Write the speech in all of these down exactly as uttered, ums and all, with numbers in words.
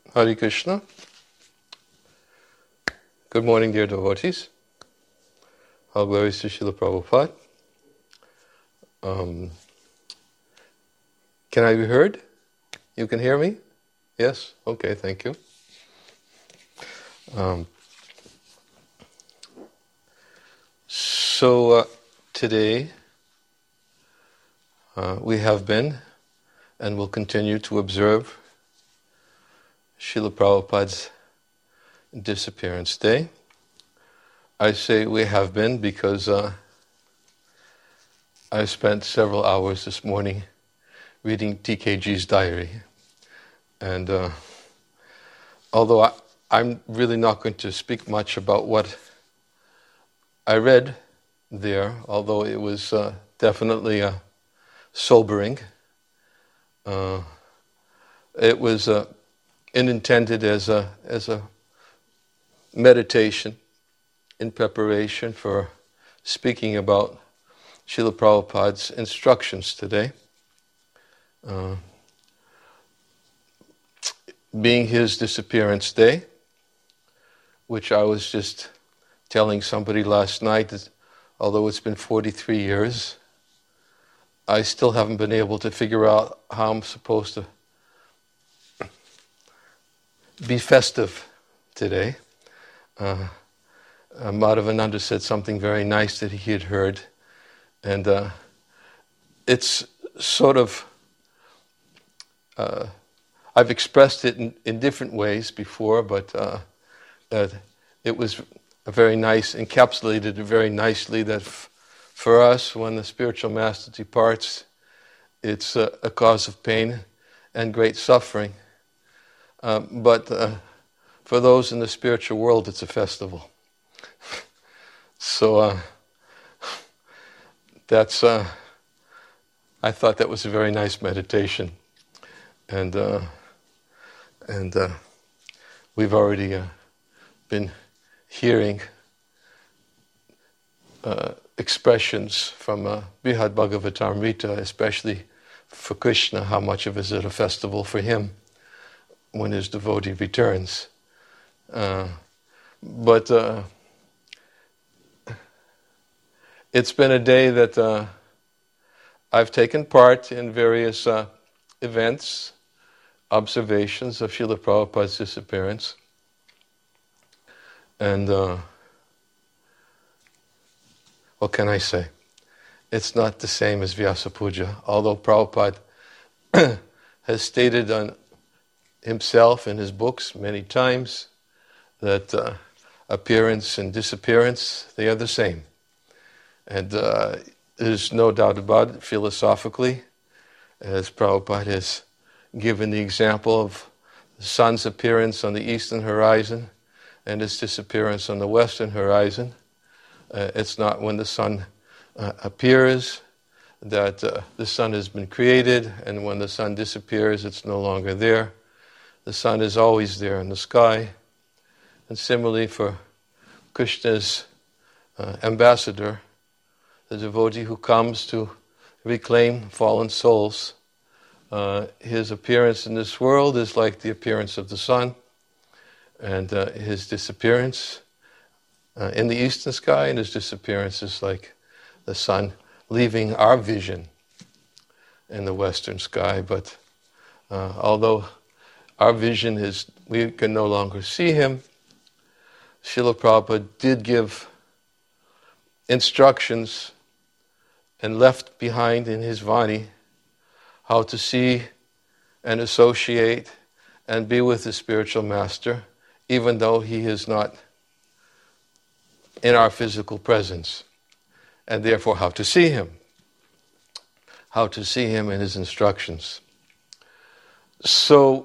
Hare Krishna. Good morning, dear devotees. All glories to Srila Prabhupada. Um, can I be heard? You can hear me? Yes? Okay, thank you. Um, so uh, today uh, we have been and will continue to observe Srila Prabhupada's disappearance day. I say we have been because uh, I spent several hours this morning reading T K G's diary. And uh, although I, I'm really not going to speak much about what I read there, although it was uh, definitely uh, sobering, uh, it was uh, intended as a as a meditation in preparation for speaking about Srila Prabhupada's instructions today. Uh, being his disappearance day, which I was just telling somebody last night that although it's been forty-three years, I still haven't been able to figure out how I'm supposed to be festive today. Uh, uh, Madhavananda said something very nice that he had heard, and uh, it's sort of, uh, I've expressed it in, in different ways before, but uh, uh, it was a very nice, encapsulated it very nicely that f- for us, when the spiritual master departs, it's uh, a cause of pain and great suffering. Uh, but uh, for those in the spiritual world, it's a festival. so uh, that's, uh, I thought that was a very nice meditation. And uh, and uh, we've already uh, been hearing uh, expressions from uh, Brihad Bhagavatamrita, especially for Krishna, how much of it is it a festival for him when his devotee returns. Uh, but uh, it's been a day that uh, I've taken part in various uh, events, observations of Srila Prabhupada's disappearance. And uh, what can I say? It's not the same as Vyasa Puja, although Prabhupada has stated on himself in his books many times that uh, appearance and disappearance, they are the same. And uh, there's no doubt about it philosophically, as Prabhupada has given the example of the sun's appearance on the eastern horizon and its disappearance on the western horizon. Uh, it's not when the sun uh, appears that uh, the sun has been created, and when the sun disappears, it's no longer there. The sun is always there in the sky. And similarly for Krishna's uh, ambassador, the devotee who comes to reclaim fallen souls, uh, his appearance in this world is like the appearance of the sun, and uh, his disappearance uh, in the eastern sky, and his disappearance is like the sun leaving our vision in the western sky. But uh, although our vision is, we can no longer see him, Srila Prabhupada did give instructions and left behind in his Vani how to see and associate and be with the spiritual master, even though he is not in our physical presence, and therefore how to see him, how to see him in his instructions. So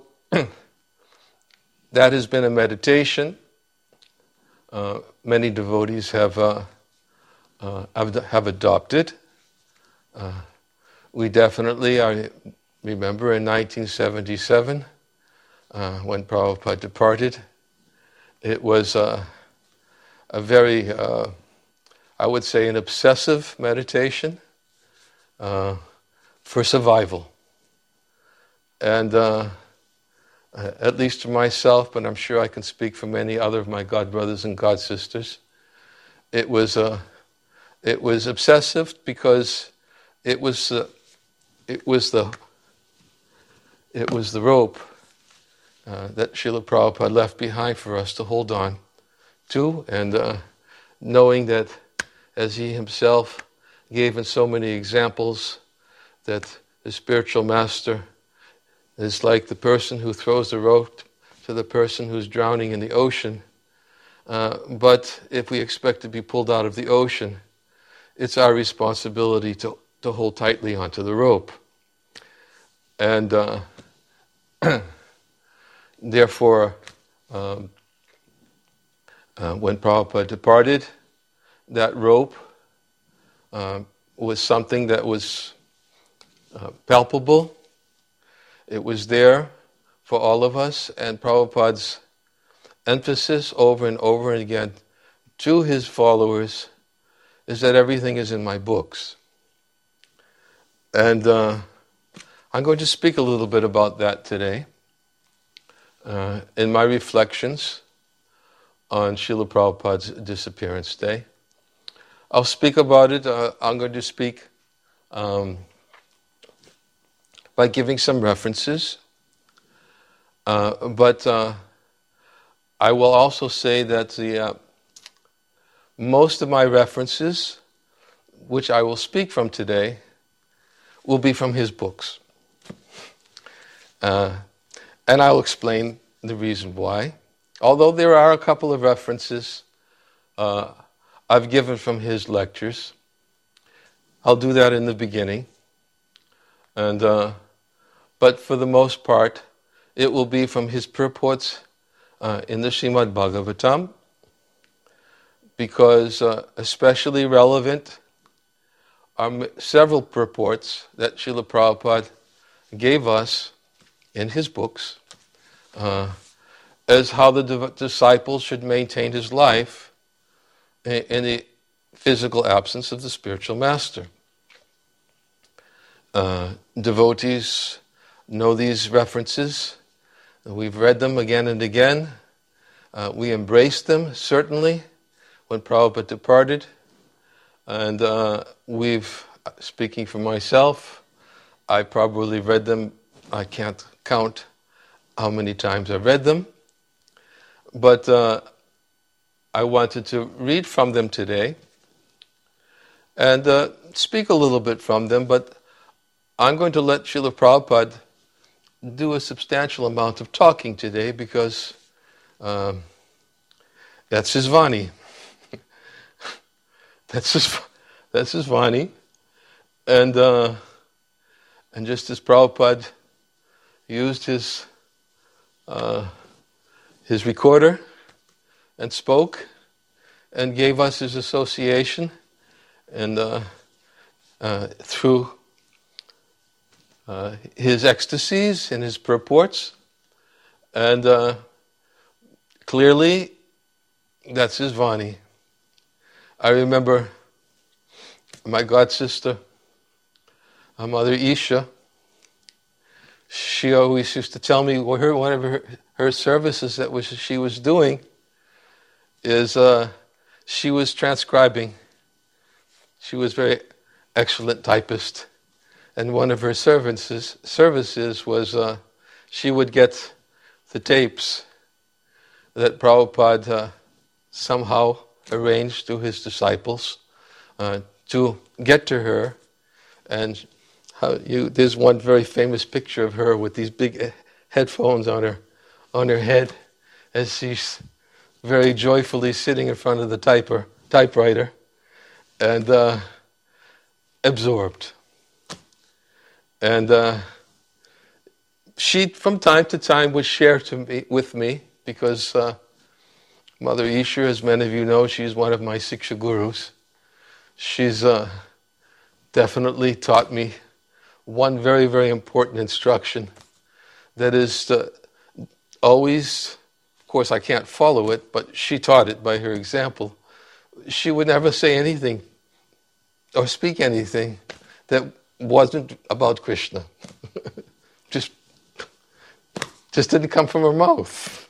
that has been a meditation. Uh, many devotees have uh, uh, have, have adopted. Uh, we definitely, I remember in nineteen seventy-seven, uh, when Prabhupada departed, it was uh, a very, uh, I would say, an obsessive meditation uh, for survival. And uh, uh, at least for myself, but I'm sure I can speak for many other of my God brothers and God sisters. It was uh, it was obsessive because it was uh, it was the it was the rope uh, that Srila Prabhupada left behind for us to hold on to, and uh, knowing that, as he himself gave in so many examples, that the spiritual master is like the person who throws the rope to the person who's drowning in the ocean. Uh, but if we expect to be pulled out of the ocean, it's our responsibility to, to hold tightly onto the rope. And uh, therefore, um, uh, when Prabhupada departed, that rope uh, was something that was uh, palpable. It was there for all of us, and Prabhupada's emphasis over and over again to his followers is that everything is in my books. And uh, I'm going to speak a little bit about that today uh, in my reflections on Srila Prabhupada's disappearance day. I'll speak about it. Uh, I'm going to speak um, by giving some references. Uh, but uh, I will also say that the uh, most of my references, which I will speak from today, will be from his books. Uh, and I'll explain the reason why. Although there are a couple of references uh, I've given from his lectures. I'll do that in the beginning. And uh, but for the most part, it will be from his purports uh, in the Srimad Bhagavatam, because uh, especially relevant are m- several purports that Srila Prabhupada gave us in his books uh, as how the di- disciples should maintain his life in, in the physical absence of the spiritual master. Uh, devotees know these references. We've read them again and again. Uh, we embraced them, certainly, when Prabhupada departed. And uh, we've, speaking for myself, I probably read them, I can't count how many times I've read them. But uh, I wanted to read from them today and uh, speak a little bit from them, but I'm going to let Srila Prabhupada do a substantial amount of talking today because um, that's his Vani. that's his that's his Vani. And uh, and just as Prabhupada used his uh, his recorder and spoke and gave us his association, and uh, uh, through Uh, his ecstasies and his purports, and uh, clearly that's his Vani. I remember my god sister, my mother Isha. She always used to tell me well, her one of her, her services that was she was doing is uh, she was transcribing. She was a very excellent typist. And one of her services, services was uh, she would get the tapes that Prabhupada uh, somehow arranged to his disciples uh, to get to her. And how you, there's one very famous picture of her with these big headphones on her, on her head as she's very joyfully sitting in front of the typer, typewriter and uh, absorbed. And uh, she, from time to time, would share to me, with me, because uh, Mother Isha, as many of you know, she's one of my Siksha Gurus. She's uh, definitely taught me one very, very important instruction. That is to always, of course I can't follow it, but she taught it by her example. She would never say anything or speak anything that wasn't about Krishna. Just Just didn't come from her mouth.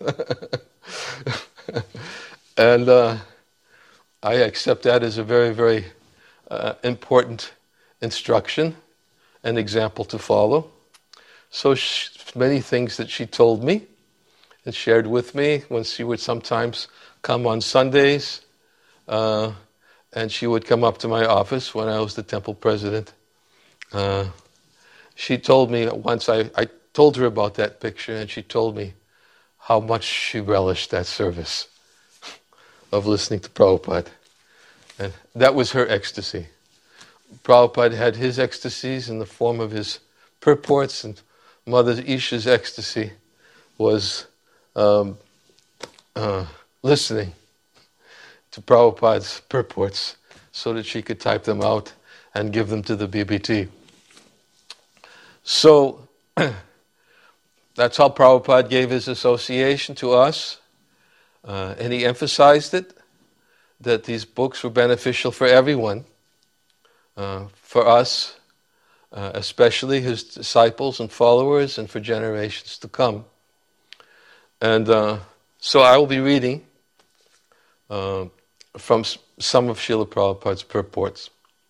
And uh, I accept that as a very, very uh, important instruction, an example to follow. So she, many things that she told me and shared with me when she would sometimes come on Sundays, uh, and she would come up to my office when I was the temple president. Uh, she told me once, I, I told her about that picture, and she told me how much she relished that service of listening to Prabhupada. And that was her ecstasy. Prabhupada had his ecstasies in the form of his purports, and Mother Isha's ecstasy was um, uh, listening to Prabhupada's purports so that she could type them out and give them to the B B T. So that's how Prabhupada gave his association to us, uh, and he emphasized it, that these books were beneficial for everyone, uh, for us, uh, especially his disciples and followers, and for generations to come. And uh, so I will be reading uh, from s- some of Srila Prabhupada's purports.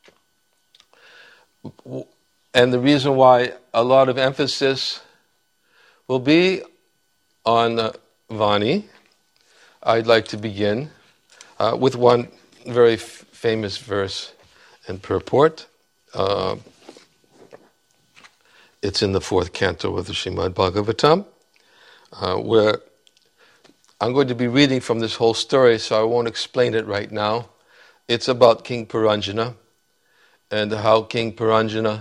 And the reason why a lot of emphasis will be on uh, Vani, I'd like to begin uh, with one very f- famous verse and purport. Uh, it's in the fourth canto of the Srimad Bhagavatam, uh, where I'm going to be reading from this whole story, so I won't explain it right now. It's about King Puranjana and how King Puranjana,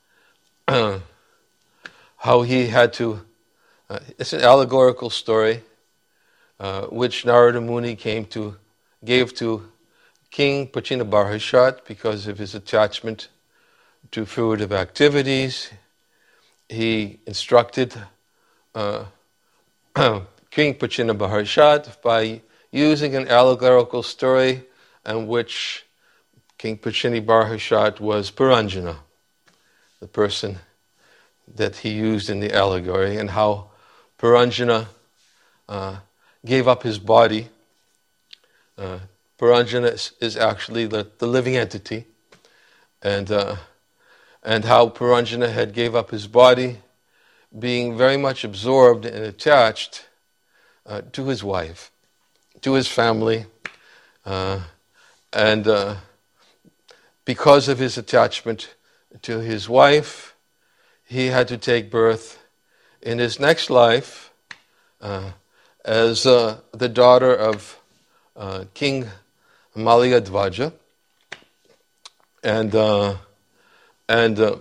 how he had to, uh, it's an allegorical story, uh, which Narada Muni came to, gave to King Prachinabarhishat because of his attachment to fruitive activities. He instructed uh, King Prachinabarhishat by using an allegorical story in which King Prachinabarhishat was Puranjana, the person that he used in the allegory, and how Puranjana uh, gave up his body. Uh, Puranjana is, is actually the, the living entity, and uh, and how Puranjana had gave up his body, being very much absorbed and attached uh, to his wife, to his family, uh, and uh, because of his attachment to his wife, he had to take birth in his next life uh, as uh, the daughter of uh, King Malayadvaja, and uh, and uh,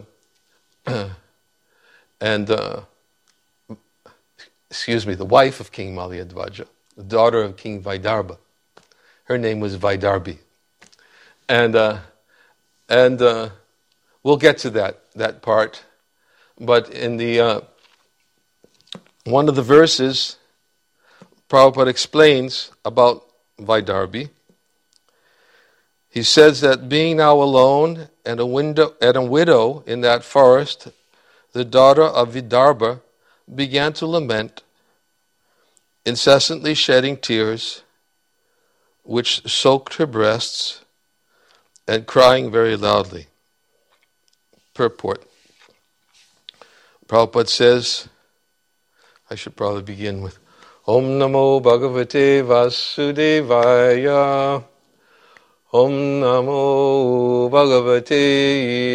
and uh, excuse me, the wife of King Malayadvaja, the daughter of King Vaidarbha. Her name was Vaidarbi, and uh, and uh, we'll get to that that part. But in the uh, one of the verses, Prabhupada explains about Vaidarbi. He says that being now alone and a, window, and a widow in that forest, the daughter of Vidarbha began to lament, incessantly shedding tears, which soaked her breasts, and crying very loudly. Purport. Prabhupada says, I should probably begin with Om Namo Bhagavate Vasudevaya. Om Namo Bhagavate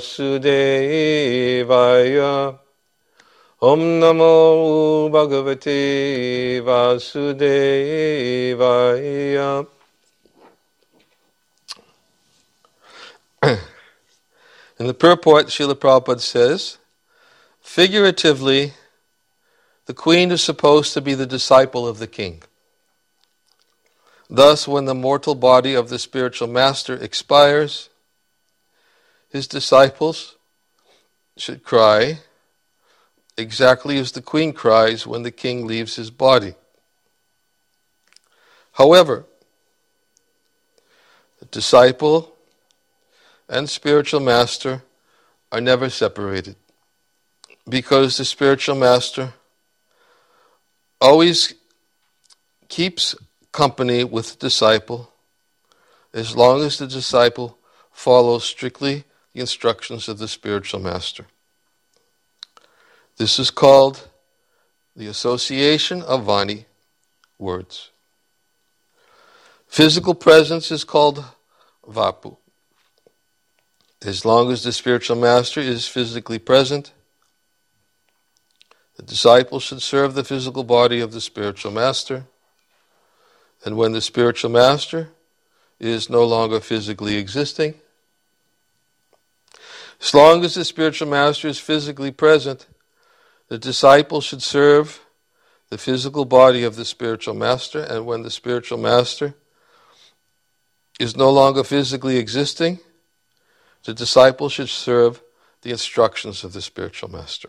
Vasudevaya. Om Namo Bhagavate Vasudevaya. In the purport, Srila Prabhupada says, figuratively, the queen is supposed to be the disciple of the king. Thus, when the mortal body of the spiritual master expires, his disciples should cry exactly as the queen cries when the king leaves his body. However, the disciple and spiritual master are never separated, because the spiritual master always keeps company with the disciple as long as the disciple follows strictly the instructions of the spiritual master. This is called the association of Vani, words. Physical presence is called Vapu. As long as the spiritual master is physically present, the disciple should serve the physical body of the spiritual master. And when the spiritual master is no longer physically existing, as long as the spiritual master is physically present, the disciple should serve the physical body of the spiritual master. And when the spiritual master is no longer physically existing, the disciple should serve the instructions of the spiritual master.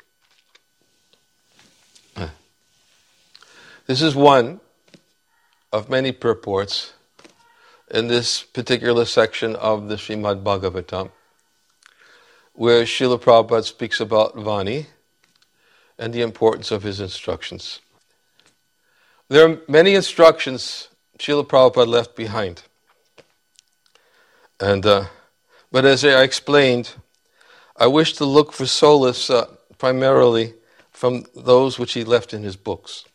This is one of many purports in this particular section of the Srimad Bhagavatam, where Srila Prabhupada speaks about Vani and the importance of his instructions. There are many instructions Srila Prabhupada left behind. And uh, but as I explained, I wish to look for solace uh, primarily from those which he left in his books.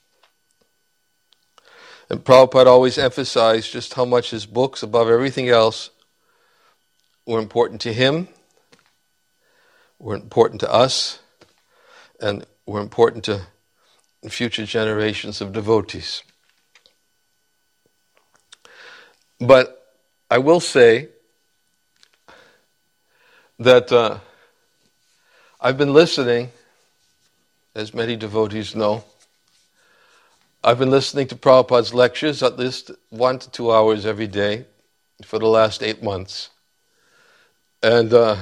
And Prabhupada always emphasized just how much his books, above everything else, were important to him, were important to us, and were important to future generations of devotees. But I will say that uh, I've been listening, as many devotees know, I've been listening to Prabhupada's lectures at least one to two hours every day for the last eight months. And uh,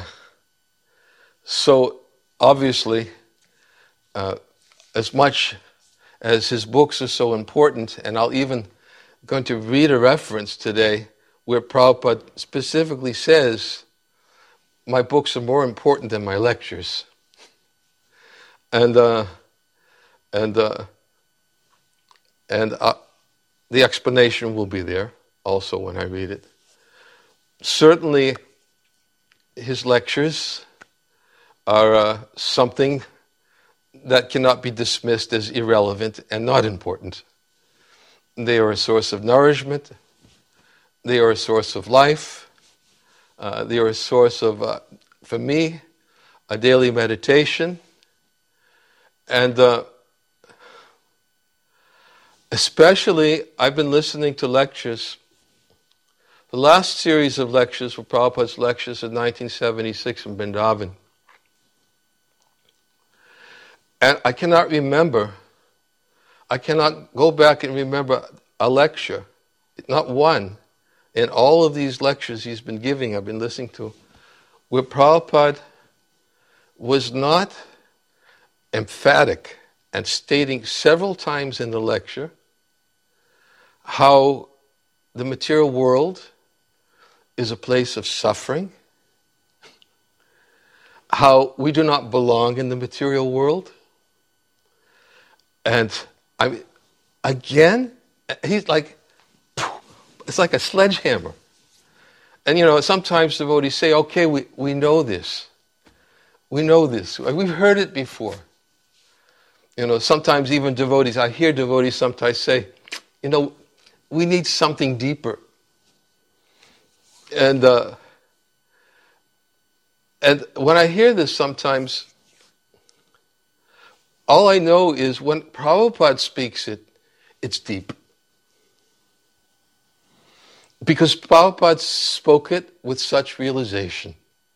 so, obviously, uh, as much as his books are so important, and I'll even going to read a reference today where Prabhupada specifically says, my books are more important than my lectures. And, uh, and, uh, And uh, the explanation will be there also when I read it. Certainly, his lectures are uh, something that cannot be dismissed as irrelevant and not important. They are a source of nourishment. They are a source of life. Uh, they are a source of, uh, for me, a daily meditation. And uh, especially, I've been listening to lectures. The last series of lectures were Prabhupada's lectures in nineteen seventy-six in Vrindavan. And I cannot remember, I cannot go back and remember a lecture, not one, in all of these lectures he's been giving, I've been listening to, where Prabhupada was not emphatic and stating several times in the lecture how the material world is a place of suffering, how we do not belong in the material world. And I mean, again, he's like, it's like a sledgehammer. And you know, sometimes devotees say, okay, we, we know this. We know this. We've heard it before. You know, sometimes even devotees, I hear devotees sometimes say, you know, we need something deeper. And uh, and when I hear this sometimes, all I know is when Prabhupada speaks it, it's deep. Because Prabhupada spoke it with such realization.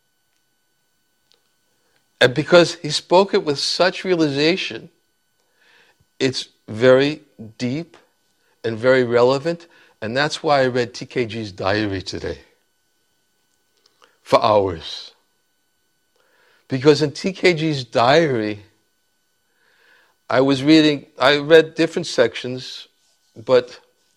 And because he spoke it with such realization, it's very deep and very relevant, and that's why I read T K G's diary today for hours. Because in T K G's diary, I was reading, I read different sections, but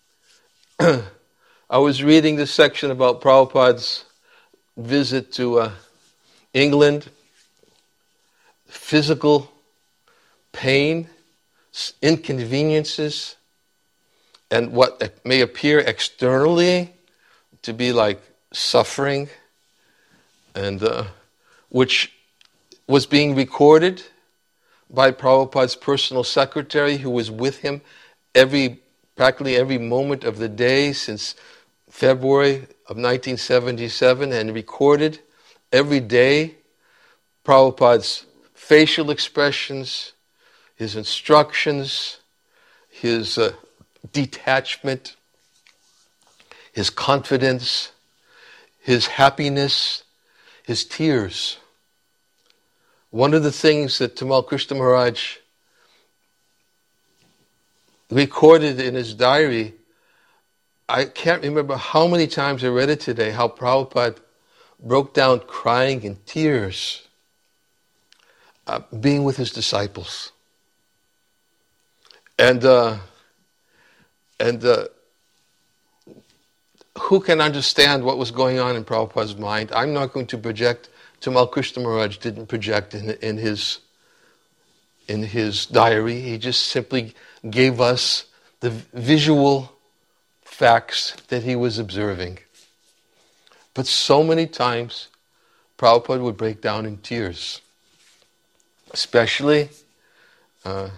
I was reading the section about Prabhupada's visit to uh, England, physical pain, inconveniences and what may appear externally to be like suffering, and uh, which was being recorded by Prabhupada's personal secretary, who was with him every, practically every moment of the day since February of nineteen seventy-seven, and recorded every day Prabhupada's facial expressions, his instructions, his uh, detachment, his confidence, his happiness, his tears. One of the things that Tamal Krishna Maharaj recorded in his diary, I can't remember how many times I read it today, how Prabhupada broke down crying in tears, uh, being with his disciples. And uh, and uh, who can understand what was going on in Prabhupada's mind? I'm not going to project. Tamal Krishna Maharaj didn't project in, in his in his diary. He just simply gave us the visual facts that he was observing. But so many times, Prabhupada would break down in tears, especially uh,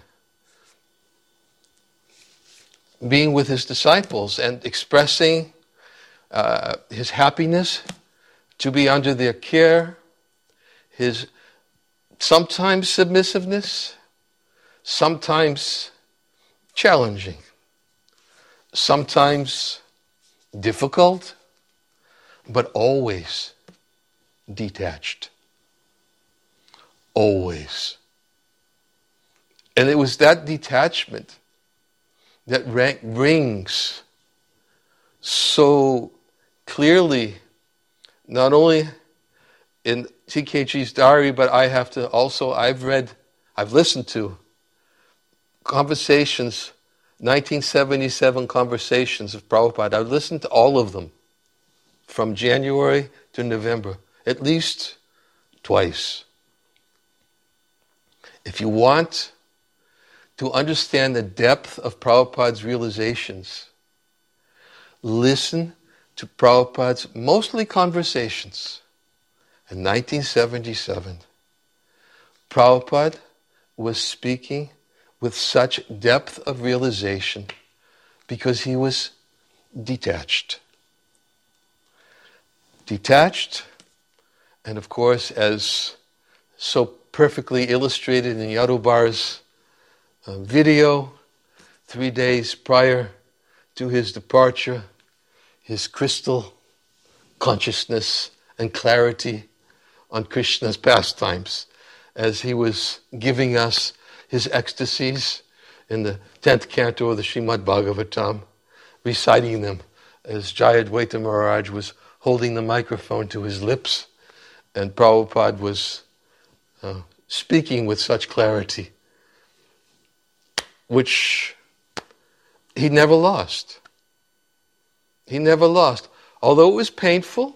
being with his disciples and expressing uh, his happiness to be under their care, his sometimes submissiveness, sometimes challenging, sometimes difficult, but always detached. Always. And it was that detachment that rings so clearly, not only in T K G's diary, but I have to also, I've read, I've listened to conversations, nineteen seventy-seven conversations of Prabhupada. I've listened to all of them from January to November, at least twice. If you want to understand the depth of Prabhupada's realizations, listen to Prabhupada's mostly conversations. In nineteen seventy-seven, Prabhupada was speaking with such depth of realization because he was detached. Detached, and of course, as so perfectly illustrated in Yadubar's uh, video, three days prior to his departure, his crystal consciousness and clarity on Krishna's pastimes, as he was giving us his ecstasies in the tenth canto of the Srimad Bhagavatam, reciting them as Jayadvaita Maharaj was holding the microphone to his lips, and Prabhupada was uh, speaking with such clarity, which he never lost. He never lost. Although it was painful,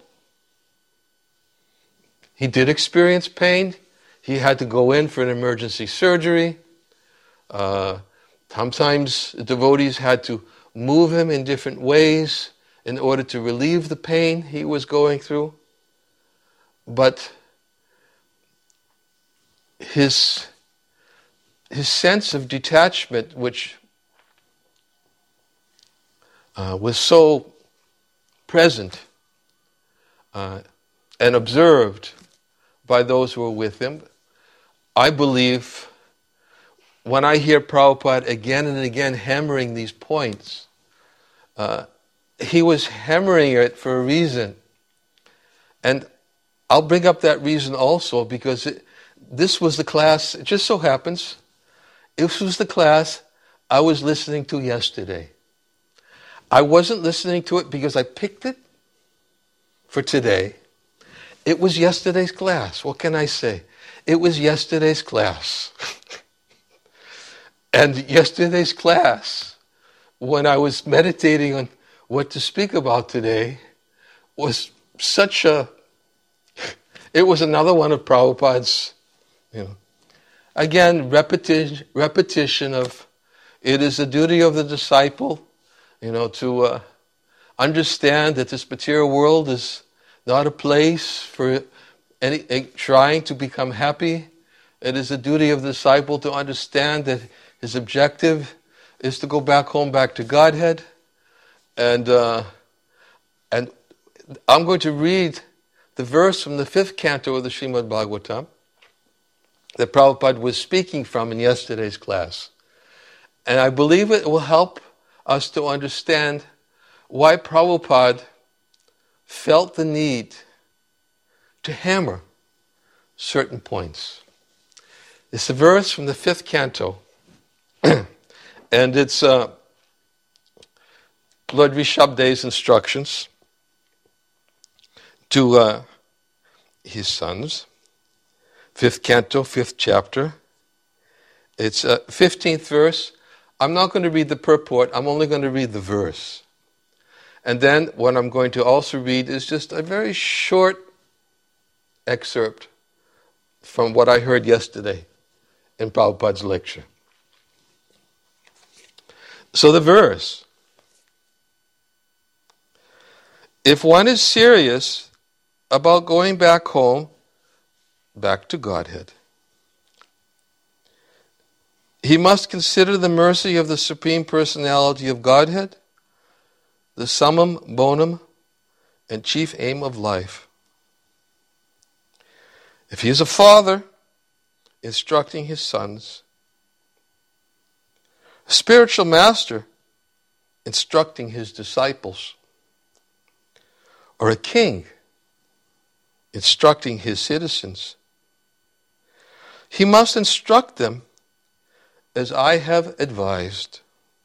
he did experience pain. He had to go in for an emergency surgery. Uh, sometimes devotees had to move him in different ways in order to relieve the pain he was going through. But his, his sense of detachment, which uh, was so present uh, and observed by those who were with him, I believe when I hear Prabhupada again and again hammering these points, uh, he was hammering it for a reason. And I'll bring up that reason also because it, this was the class, it just so happens, this was the class I was listening to yesterday. I wasn't listening to it because I picked it for today. It was yesterday's class. What can I say? It was yesterday's class. And yesterday's class, when I was meditating on what to speak about today, was such a, it was another one of Prabhupada's, you know, again, repetition, repetition of It is the duty of the disciple, you know, to uh, understand that this material world is not a place for any, any trying to become happy. It is the duty of the disciple to understand that his objective is to go back home, back to Godhead. And uh, and I'm going to read the verse from the fifth canto of the Srimad Bhagavatam that Prabhupada was speaking from in yesterday's class. And I believe it will help us to understand why Prabhupada felt the need to hammer certain points. It's a verse from the fifth canto, and it's uh, Lord Rishabhdeva's instructions to uh, his sons. Fifth canto, fifth chapter. It's uh, fifteenth verse. I'm not going to read the purport, I'm only going to read the verse. And then what I'm going to also read is just a very short excerpt from what I heard yesterday in Prabhupada's lecture. So the verse: if one is serious about going back home, back to Godhead, he must consider the mercy of the Supreme Personality of Godhead, the summum bonum and chief aim of life. If he is a father instructing his sons, a spiritual master instructing his disciples, or a king instructing his citizens, he must instruct them as I have advised,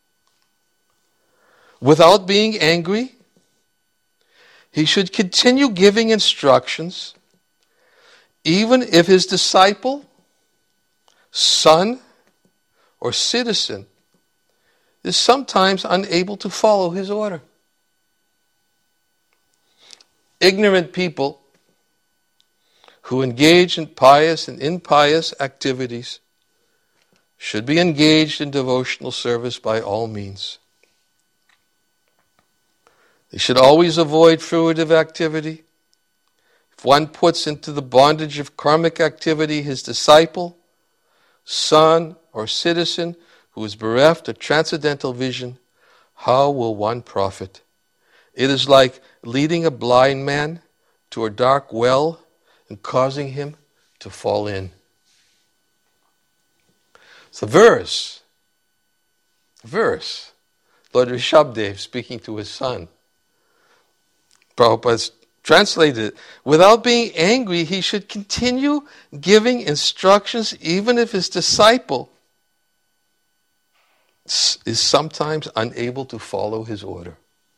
without being angry. He should continue giving instructions, even if his disciple, son, or citizen is sometimes unable to follow his order. Ignorant people who engage in pious and impious activities should be engaged in devotional service by all means. They should always avoid fruitive activity. If one puts into the bondage of karmic activity his disciple, son, or citizen who is bereft of transcendental vision, how will one profit? It is like leading a blind man to a dark well and causing him to fall in. It's a verse. A verse. Lord Rishabhdeva speaking to his son. Prabhupada translated it. Without being angry, he should continue giving instructions even if his disciple is sometimes unable to follow his order.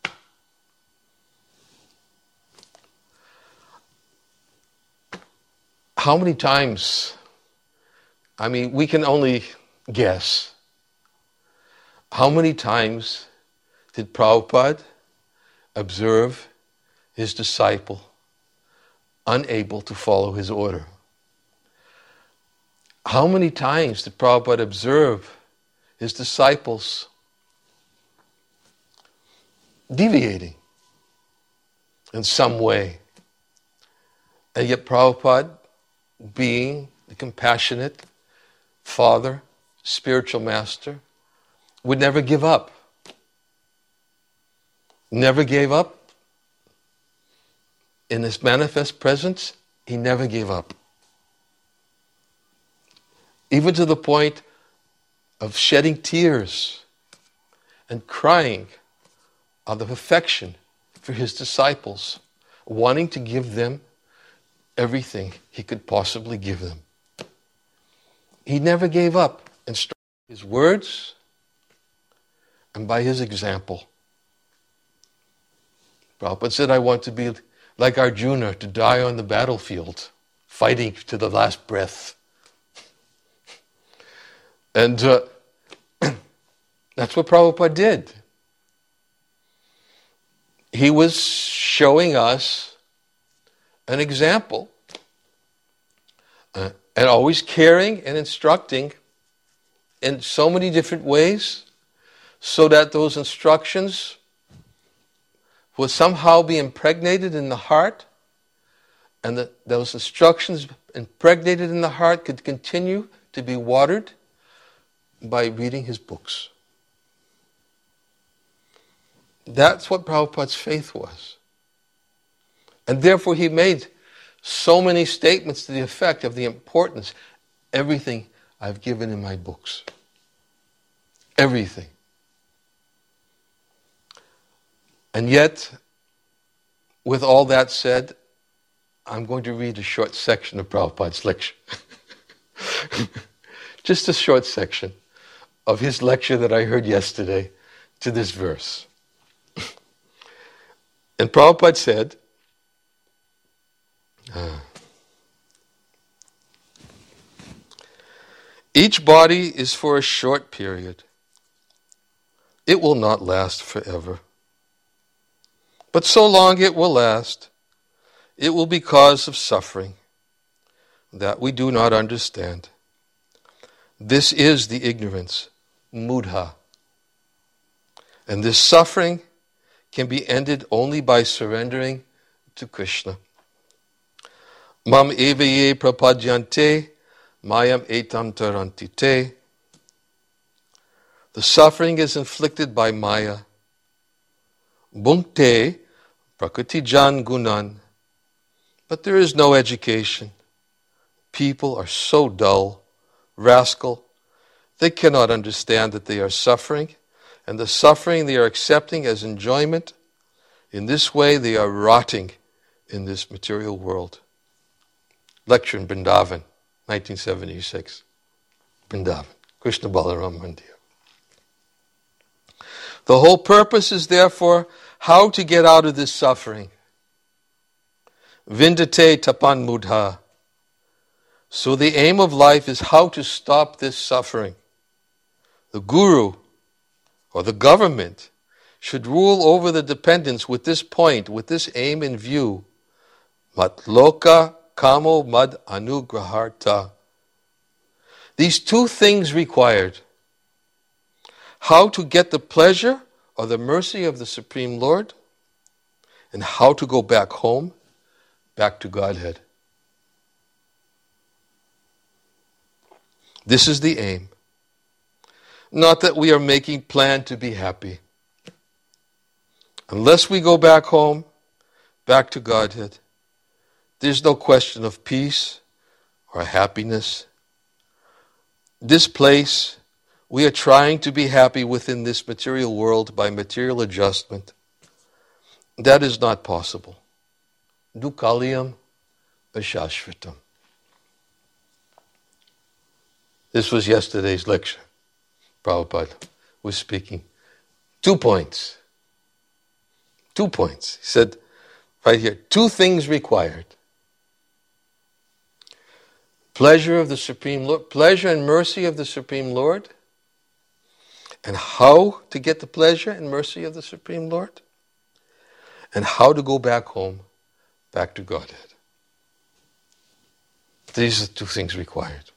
How many times, I mean, we can only guess, how many times did Prabhupada observe his disciple unable to follow his order? How many times did Prabhupada observe his disciples deviating in some way? And yet Prabhupada, being the compassionate father, spiritual master, would never give up. Never gave up. In his manifest presence, he never gave up. Even to the point of shedding tears and crying out of affection for his disciples, wanting to give them everything he could possibly give them. He never gave up, and by his words and by his example. Prabhupada said, I want to be like Arjuna, to die on the battlefield, fighting to the last breath. And uh, that's what Prabhupada did. He was showing us an example, uh, and always caring and instructing in so many different ways, so that those instructions will somehow be impregnated in the heart, and that those instructions impregnated in the heart could continue to be watered by reading his books. That's what Prabhupada's faith was. And therefore he made so many statements to the effect of the importance, everything I've given in my books. Everything. And yet, with all that said, I'm going to read a short section of Prabhupada's lecture. Just a short section of his lecture that I heard yesterday to this verse. And Prabhupada said, uh, each body is for a short period. It will not last forever. But so long it will last, it will be cause of suffering that we do not understand. This is the ignorance, mudha. And this suffering can be ended only by surrendering to Krishna. Mam evaye prapadyante, mayam etam tarantite. The suffering is inflicted by Maya. Bhunkte prakritijan gunan. But there is no education. People are so dull, rascal. They cannot understand that they are suffering, and the suffering they are accepting as enjoyment. In this way they are rotting in this material world. Lecture in Vrindavan, nineteen seventy-six. Vrindavan, Krishna Balaram Mandir. The whole purpose is therefore how to get out of this suffering. Vindate tapan mudha. So the aim of life is how to stop this suffering. The guru or the government should rule over the dependents with this point, with this aim in view. Matloka kamo mad anugraharta. These two things required. How to get the pleasure or the mercy of the Supreme Lord, and how to go back home, back to Godhead. This is the aim. Not that we are making plan to be happy. Unless we go back home, back to Godhead, there's no question of peace or happiness. This place, we are trying to be happy within this material world by material adjustment. That is not possible. Dukkhalayam ashashvatam. This was yesterday's lecture. Prabhupada was speaking. Two points. Two points. He said, right here, two things required. Pleasure of the Supreme Lord, pleasure and mercy of the Supreme Lord, and how to get the pleasure and mercy of the Supreme Lord, and how to go back home, back to Godhead. These are the two things required.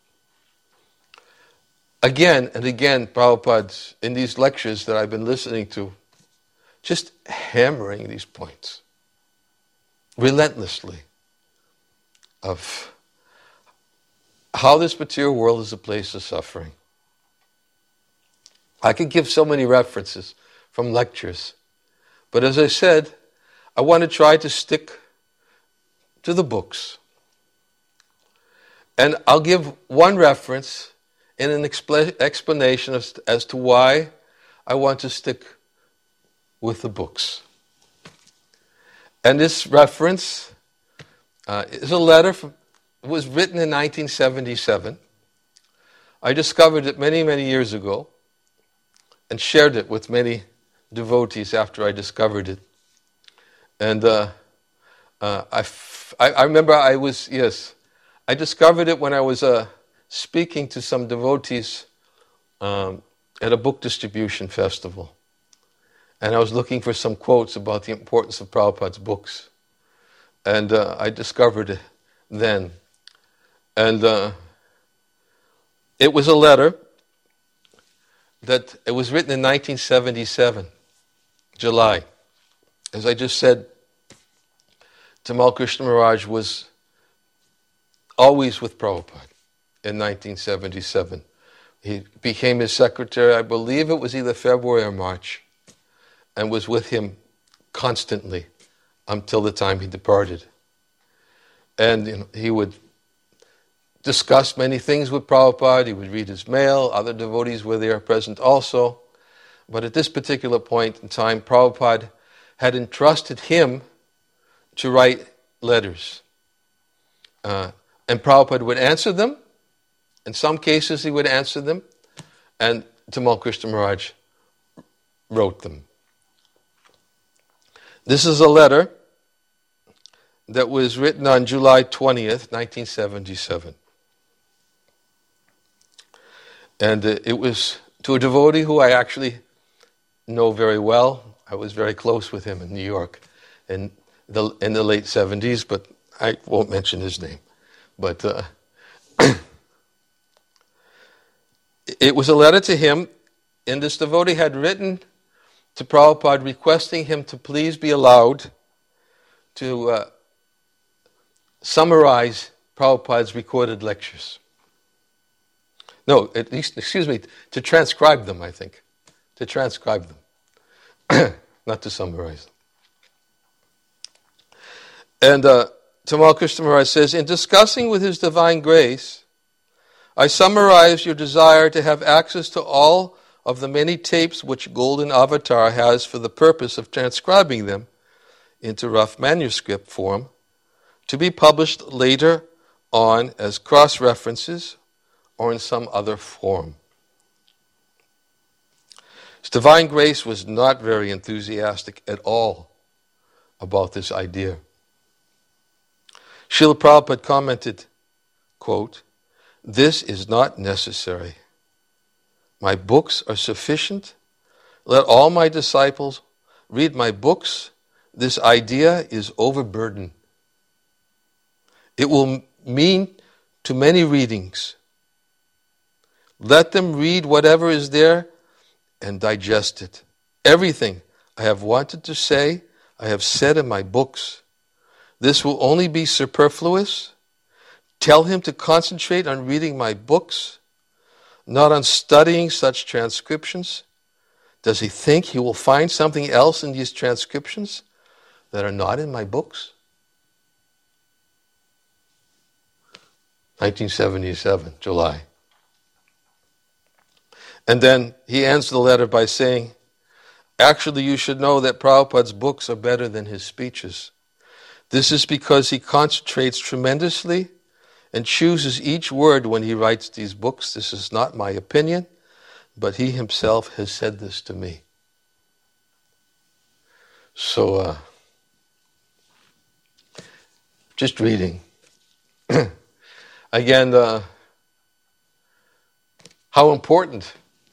Again and again, Prabhupada, in these lectures that I've been listening to, just hammering these points, relentlessly, of how this material world is a place of suffering. I could give so many references from lectures, but as I said, I want to try to stick to the books. And I'll give one reference in an expl- explanation as, as to why I want to stick with the books. And this reference uh, is a letter from, it was written in nineteen seventy-seven. I discovered it many, many years ago and shared it with many devotees after I discovered it. And uh, uh, I, f- I, I remember I was, yes, I discovered it when I was uh, speaking to some devotees um, at a book distribution festival. And I was looking for some quotes about the importance of Prabhupada's books. And uh, I discovered it then. And uh, it was a letter that it was written in nineteen seventy-seven, July. As I just said, Tamal Krishna Maharaj was always with Prabhupada in nineteen seventy-seven. He became his secretary, I believe it was either February or March, and was with him constantly until the time he departed. And you know, he would discuss many things with Prabhupada. He would read his mail. Other devotees were there present also. But at this particular point in time, Prabhupada had entrusted him to write letters. Uh, and Prabhupada would answer them. In some cases, he would answer them. And Tamal Krishna Maharaj wrote them. This is a letter that was written on July twentieth, nineteen seventy-seven. And uh, it was to a devotee who I actually know very well. I was very close with him in New York in the in the late seventies, but I won't mention his name. But uh, it was a letter to him, and this devotee had written to Prabhupada requesting him to please be allowed to uh, summarize Prabhupada's recorded lectures. No, at least, excuse me, to transcribe them, I think. To transcribe them, not to summarize them. And uh, Tamal Krishna Maharaj says, in discussing with His Divine Grace, I summarize your desire to have access to all of the many tapes which Golden Avatar has for the purpose of transcribing them into rough manuscript form, to be published later on as cross-references or in some other form. His Divine Grace was not very enthusiastic at all about this idea. Srila Prabhupada commented, quote, this is not necessary. My books are sufficient. Let all my disciples read my books. This idea is overburdened. It will mean to many readings. Let them read whatever is there and digest it. Everything I have wanted to say, I have said in my books. This will only be superfluous. Tell him to concentrate on reading my books, not on studying such transcriptions. Does he think he will find something else in these transcriptions that are not in my books? nineteen seventy-seven, July. And then he ends the letter by saying, actually you should know that Prabhupada's books are better than his speeches. This is because he concentrates tremendously and chooses each word when he writes these books. This is not my opinion, but he himself has said this to me. So, uh, just reading. Again, uh, how important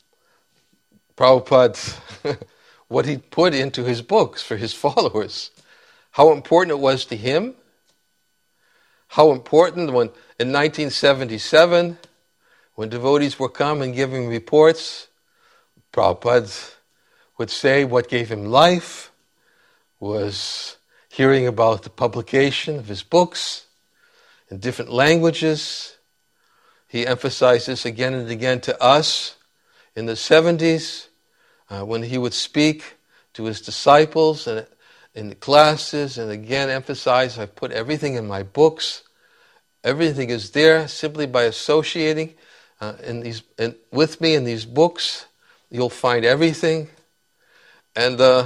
Prabhupada, what he put into his books for his followers, how important it was to him, how important when in nineteen seventy-seven, when devotees were coming and giving reports, Prabhupada would say what gave him life was hearing about the publication of his books in different languages. He emphasized this again and again to us in the seventies uh, when he would speak to his disciples and in the classes, and again emphasize, I've put everything in my books. Everything is there simply by associating uh, in these in, with me in these books. You'll find everything. And uh,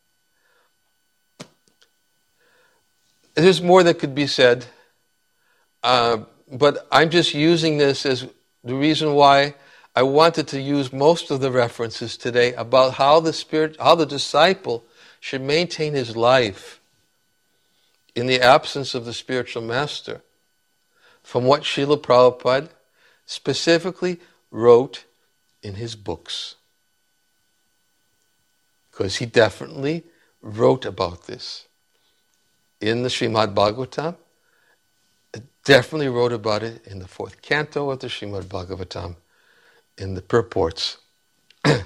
there's more that could be said, uh, but I'm just using this as the reason why I wanted to use most of the references today about how the spirit, how the disciple should maintain his life in the absence of the spiritual master, from what Srila Prabhupada specifically wrote in his books. Because he definitely wrote about this in the Srimad Bhagavatam. Definitely wrote about it in the fourth canto of the Srimad Bhagavatam, in the purports.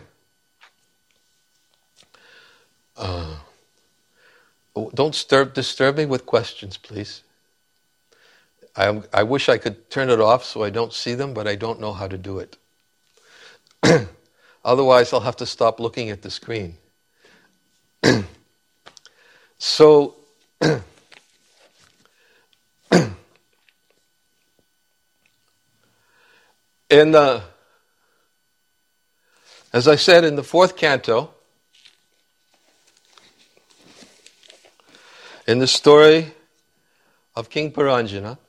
Uh, don't disturb, disturb me with questions, please. I, I wish I could turn it off so I don't see them, but I don't know how to do it. Otherwise, I'll have to stop looking at the screen. So, in the, as I said, in the fourth canto, in the story of King Puranjana,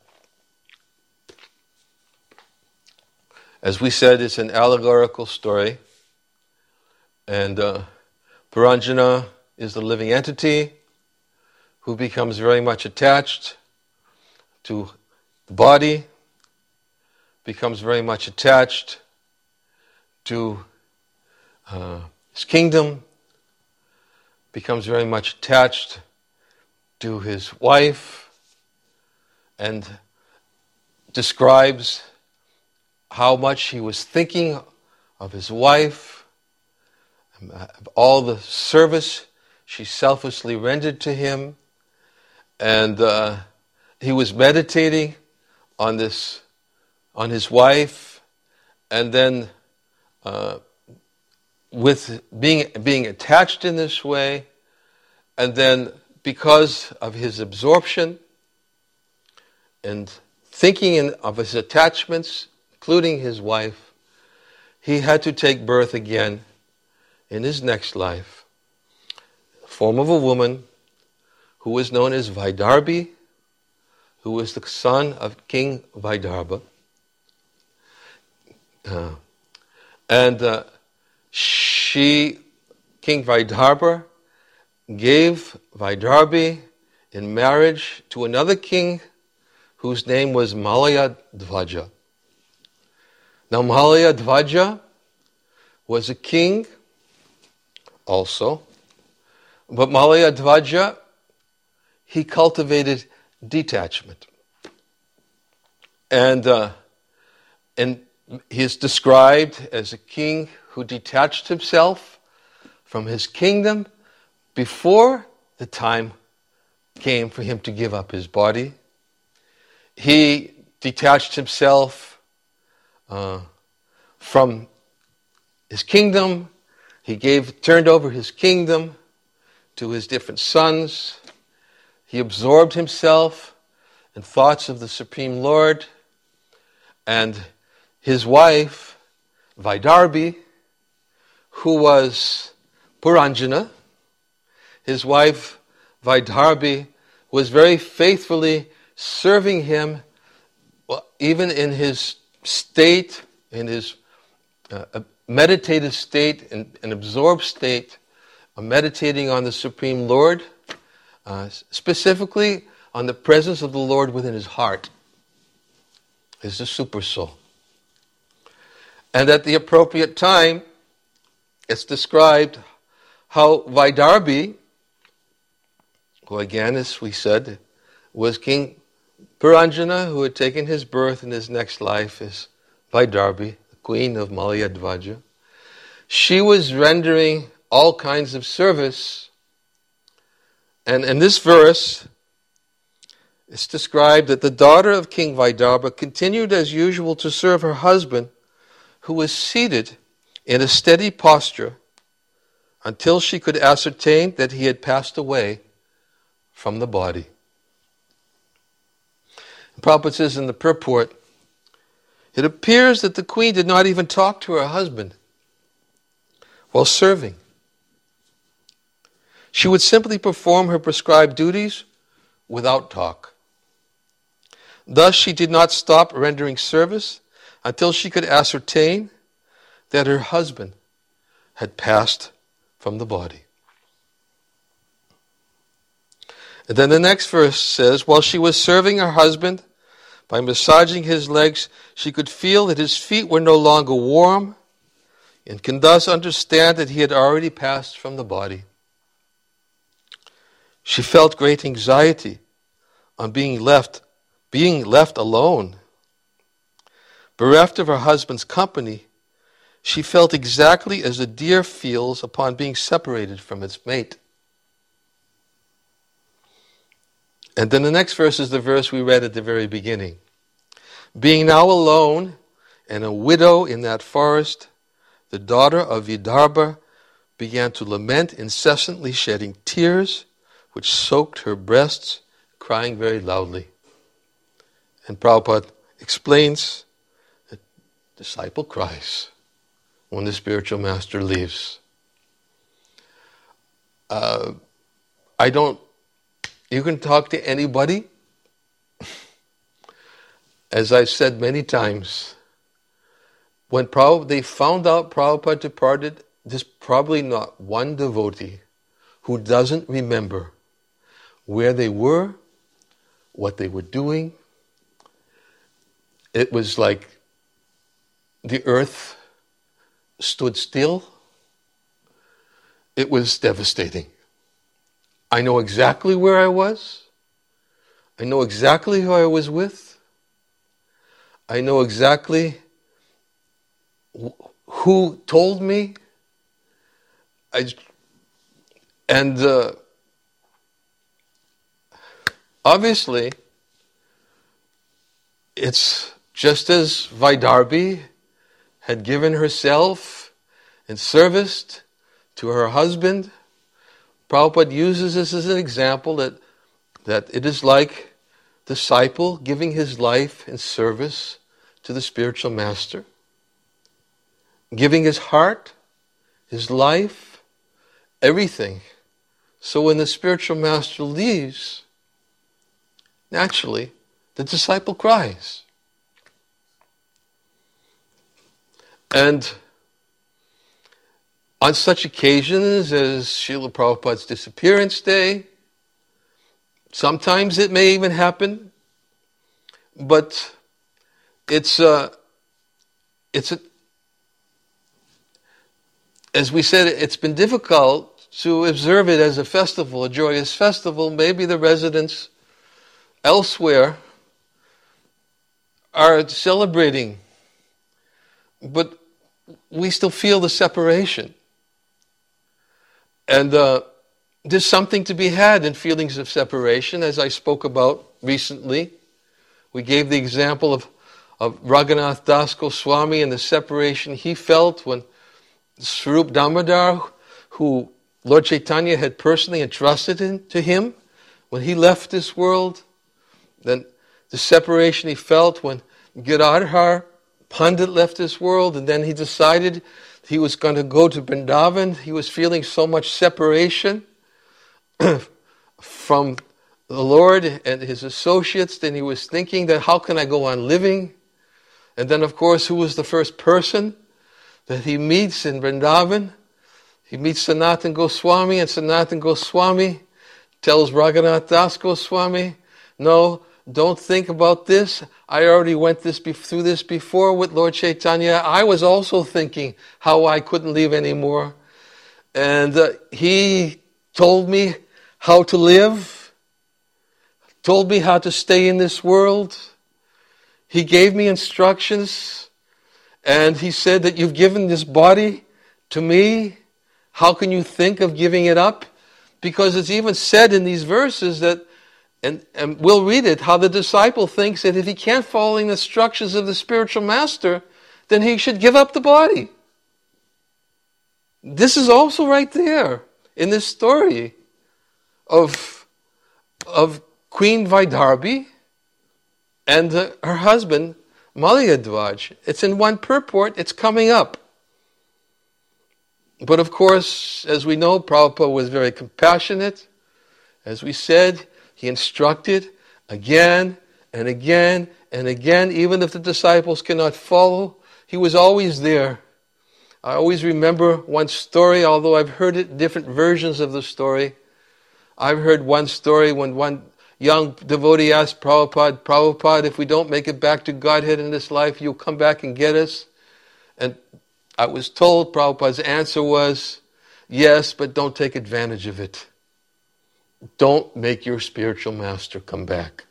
as we said, it's an allegorical story, and uh, Puranjana is the living entity who becomes very much attached to the body, becomes very much attached to uh, his kingdom, becomes very much attached to his wife, and describes how much he was thinking of his wife, of all the service she selflessly rendered to him, and uh, he was meditating on this, on his wife, and then uh, with being being attached in this way, and then because of his absorption and thinking in, of his attachments, including his wife, he had to take birth again in his next life, in the form of a woman who was known as Vaidarbhi, who was the son of King Vaidarbha. Uh, and uh, she, King Vaidarbha, gave Vaidarbhi in marriage to another king whose name was Malayadvaja. Now Malayadvaja was a king also, but Malayadvaja, he cultivated detachment. And, uh, and he is described as a king who detached himself from his kingdom before the time came for him to give up his body. He detached himself uh, from his kingdom. He gave, turned over his kingdom to his different sons. He absorbed himself in thoughts of the Supreme Lord. And his wife, Vaidarbhi, who was Puranjana, his wife, Vaidarbhi, was very faithfully serving him, well, even in his state, in his uh, meditative state, and an absorbed state, uh, meditating on the Supreme Lord, uh, specifically on the presence of the Lord within his heart, is the super soul. And at the appropriate time, it's described how Vaidarbhi, who again, as we said, was King Puranjana, who had taken his birth in his next life as Vaidarbhi, the queen of Malayadvaja. She was rendering all kinds of service. And in this verse, it's described that the daughter of King Vaidarbha continued as usual to serve her husband, who was seated in a steady posture until she could ascertain that he had passed away from the body. And Prabhupada says in the purport, it appears that the queen did not even talk to her husband while serving. She would simply perform her prescribed duties without talk. Thus, she did not stop rendering service until she could ascertain that her husband had passed from the body. And then the next verse says, while she was serving her husband, by massaging his legs, she could feel that his feet were no longer warm and can thus understand that he had already passed from the body. She felt great anxiety on being left, being left alone. Bereft of her husband's company, she felt exactly as a deer feels upon being separated from its mate. And then the next verse is the verse we read at the very beginning. Being now alone and a widow in that forest, the daughter of Vidarbha began to lament incessantly, shedding tears which soaked her breasts, crying very loudly. And Prabhupada explains that the disciple cries when the spiritual master leaves. Uh, I don't, you can talk to anybody. As I've said many times, when Prabhupada, they found out Prabhupada departed, there's probably not one devotee who doesn't remember where they were, what they were doing. It was like the earth stood still. It was devastating. I know exactly where I was. I know exactly who I was with. I know exactly who told me. I, and uh, obviously, it's just as Vidarbhi had given herself in service to her husband. Prabhupada uses this as an example that, that it is like a disciple giving his life in service to the spiritual master, giving his heart, his life, everything. So when the spiritual master leaves, naturally, the disciple cries. And on such occasions as Srila Prabhupada's disappearance day, sometimes it may even happen, but it's uh, it's a, as we said, it's been difficult to observe it as a festival, a joyous festival. Maybe the residents elsewhere are celebrating, but we still feel the separation. And uh, there's something to be had in feelings of separation, as I spoke about recently. We gave the example of, of Raghunath Das Goswami and the separation he felt when Swarup Damodar, who Lord Chaitanya had personally entrusted in, to him, when he left this world, then the separation he felt when Giridhar Pandit left this world, and then he decided he was going to go to Vrindavan. He was feeling so much separation from the Lord and his associates. Then he was thinking that how can I go on living? And then, of course, who was the first person that he meets in Vrindavan? He meets Sanatana Goswami, and Sanatana Goswami tells Raghunath Das Goswami, no, don't think about this. I already went this be- through this before with Lord Chaitanya. I was also thinking how I couldn't leave anymore. And uh, he told me how to live, told me how to stay in this world. He gave me instructions, and he said that you've given this body to me. How can you think of giving it up? Because it's even said in these verses that And, and we'll read it, how the disciple thinks that if he can't follow the instructions of the spiritual master, then he should give up the body. This is also right there in this story of, of Queen Vidarbhi and uh, her husband, Malayadhvaj. It's in one purport, it's coming up. But of course, as we know, Prabhupada was very compassionate. As we said, he instructed again and again and again, even if the disciples cannot follow, he was always there. I always remember one story, although I've heard it, different versions of the story. I've heard one story when one young devotee asked Prabhupada, Prabhupada, if we don't make it back to Godhead in this life, you'll come back and get us. And I was told Prabhupada's answer was, yes, but don't take advantage of it. Don't make your spiritual master come back.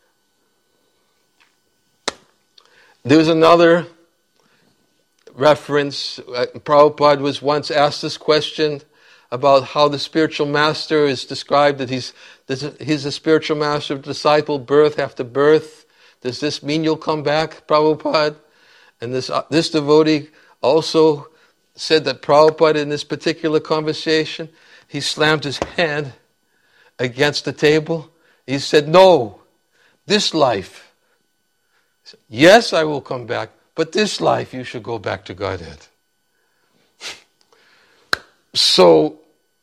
There's another reference. Prabhupada was once asked this question about how the spiritual master is described, that he's, he's a spiritual master of disciple, birth after birth. Does this mean you'll come back, Prabhupada? And this, uh, this devotee also said that Prabhupada, in this particular conversation, he slammed his hand against the table. He said, no, this life. Yes, I will come back, but this life you should go back to Godhead. So,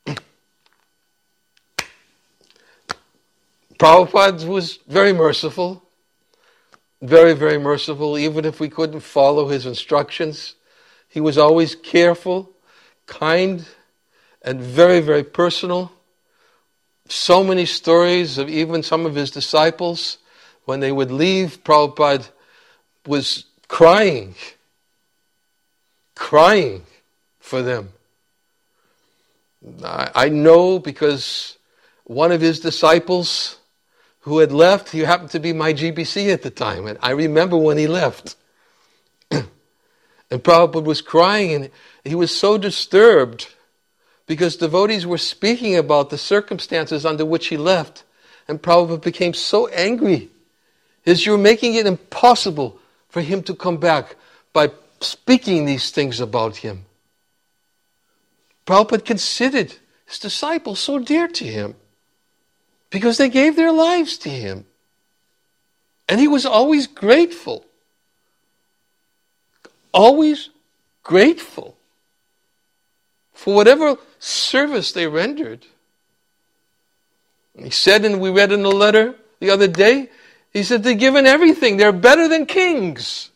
Prabhupada was very merciful, very, very merciful, even if we couldn't follow his instructions. He was always careful, kind, and very, very personal. So many stories of even some of his disciples, when they would leave, Prabhupada was crying, crying for them. I know because one of his disciples who had left, he happened to be my G B C at the time, and I remember when he left. And Prabhupada was crying, and he was so disturbed because devotees were speaking about the circumstances under which he left. And Prabhupada became so angry. As you're making it impossible for him to come back by speaking these things about him. Prabhupada considered his disciples so dear to him because they gave their lives to him. And he was always grateful. Always grateful for whatever service they rendered. He said, and we read in the letter the other day, he said, they're given everything. They're better than kings.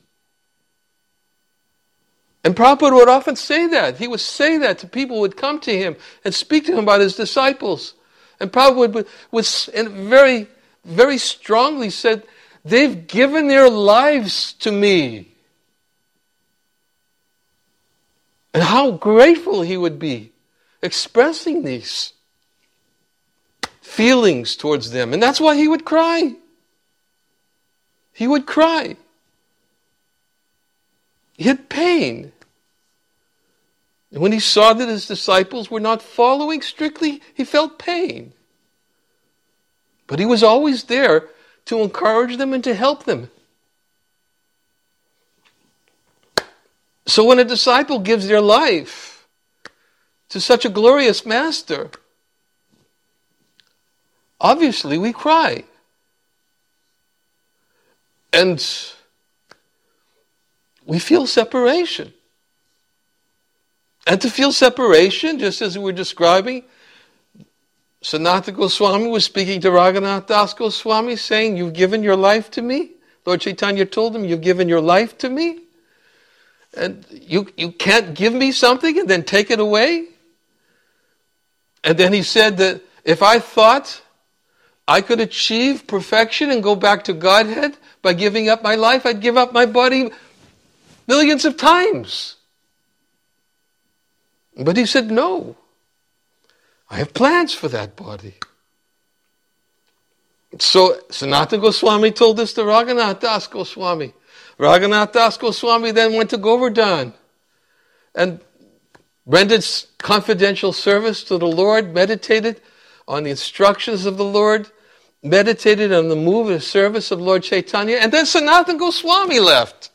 And Prabhupada would often say that. He would say that to people who would come to him and speak to him about his disciples. And Prabhupada would, would and very, very strongly said, they've given their lives to me. And how grateful he would be expressing these feelings towards them. And that's why he would cry. He would cry. He had pain. And when he saw that his disciples were not following strictly, he felt pain. But he was always there to encourage them and to help them. So when a disciple gives their life to such a glorious master, obviously we cry. And we feel separation. And to feel separation, just as we were describing, Sanatana Goswami was speaking to Raghunath Das Goswami, saying, you've given your life to me. Lord Chaitanya told him, you've given your life to me. And you, you can't give me something and then take it away. And then he said that if I thought I could achieve perfection and go back to Godhead by giving up my life, I'd give up my body millions of times. But he said, no. I have plans for that body. So Sanatana Goswami told this to Raghunath Das Goswami. Raghunath Das Goswami then went to Govardhan and rendered confidential service to the Lord, meditated on the instructions of the Lord, meditated on the move and service of Lord Chaitanya, and then Sanatana Goswami left.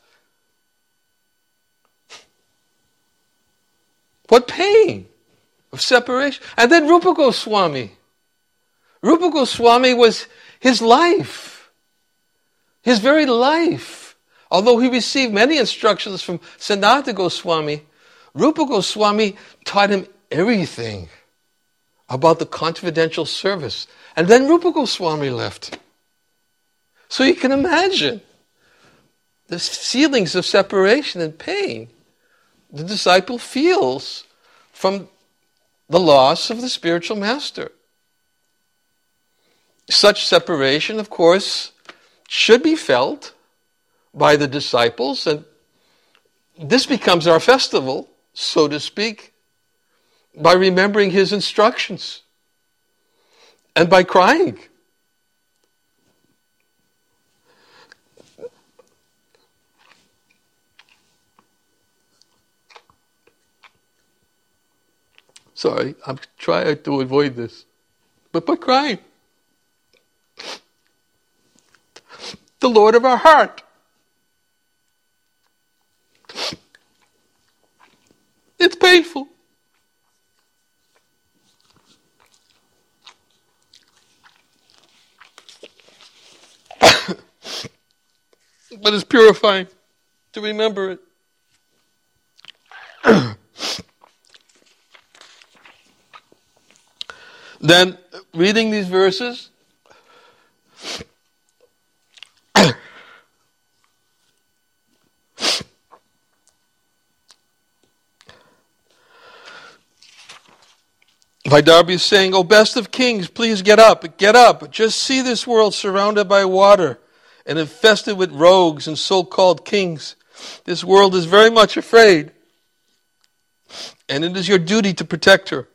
What pain of separation. And then Rupa Goswami. Rupa Goswami was his life. His very life. Although he received many instructions from Sanatana Goswami, Rupa Goswami taught him everything about the confidential service. And then Rupa Goswami left. So you can imagine the feelings of separation and pain the disciple feels from the loss of the spiritual master. Such separation, of course, should be felt by the disciples, and this becomes our festival, so to speak, by remembering his instructions and by crying. Sorry, I'm trying to avoid this. But by crying. The Lord of our heart. It's painful. But it's purifying to remember it. Then, reading these verses, Vaidarbi is saying, "O best of kings, please get up, get up. Just see this world surrounded by water and infested with rogues and so-called kings. This world is very much afraid, and it is your duty to protect her."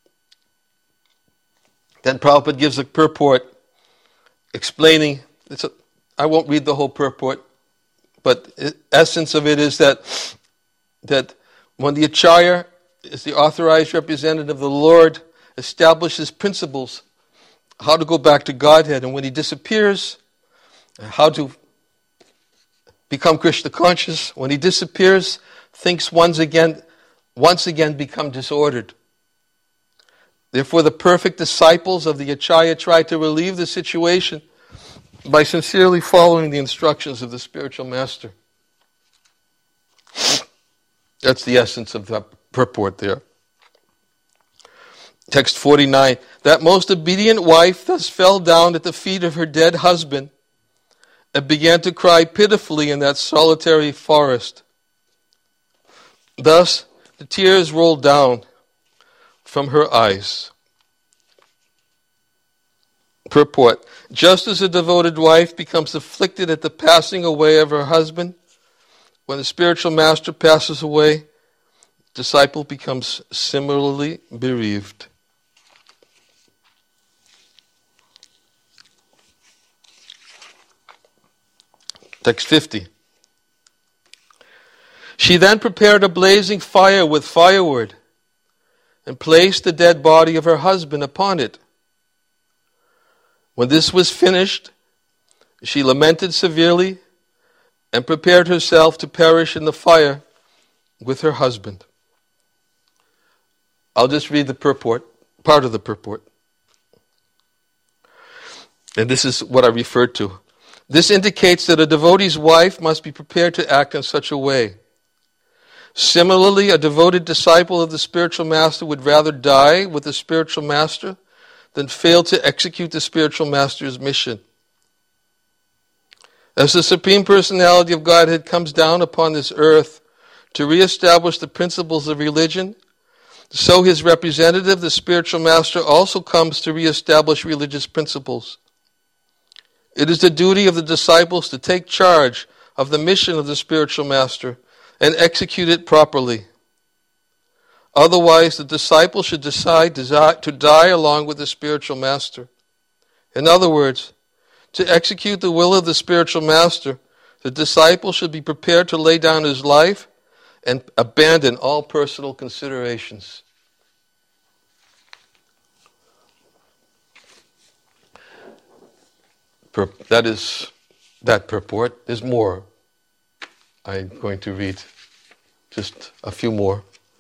Then Prabhupada gives a purport explaining, it's a, I won't read the whole purport, but the essence of it is that, that when the Acharya is the authorized representative of the Lord, establishes principles, how to go back to Godhead, and when he disappears, how to become Krishna conscious. When he disappears, things once again, once again become disordered. Therefore, the perfect disciples of the Acharya try to relieve the situation by sincerely following the instructions of the spiritual master. That's the essence of that purport there. Text forty-nine. That most obedient wife thus fell down at the feet of her dead husband and began to cry pitifully in that solitary forest. Thus, the tears rolled down from her eyes. Purport. Just as a devoted wife becomes afflicted at the passing away of her husband, when the spiritual master passes away, the disciple becomes similarly bereaved. Text fifty. She then prepared a blazing fire with firewood and placed the dead body of her husband upon it. When this was finished, she lamented severely and prepared herself to perish in the fire with her husband. I'll just read the purport, part of the purport. And this is what I referred to. This indicates that a devotee's wife must be prepared to act in such a way. Similarly, a devoted disciple of the spiritual master would rather die with the spiritual master than fail to execute the spiritual master's mission. As the Supreme Personality of Godhead comes down upon this earth to reestablish the principles of religion, so his representative, the spiritual master, also comes to reestablish religious principles. It is the duty of the disciples to take charge of the mission of the spiritual master and execute it properly. Otherwise, the disciple should decide to die along with the spiritual master. In other words, to execute the will of the spiritual master, the disciple should be prepared to lay down his life and abandon all personal considerations. That is that purport. There's more. I'm going to read just a few more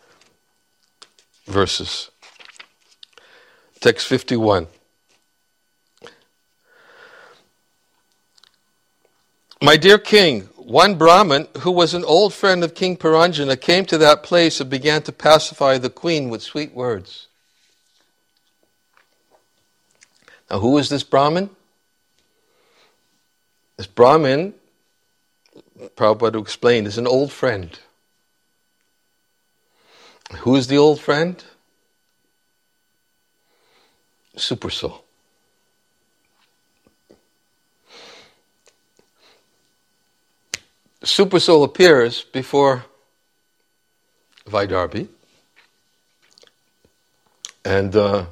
verses. Text fifty-one. My dear king, one Brahmin who was an old friend of King Paranjana came to that place and began to pacify the queen with sweet words. Now, who is this Brahmin? This Brahmin, Prabhupada explained, is an old friend. Who is the old friend? Super Soul. Super Soul appears before Vaidarbi, and uh,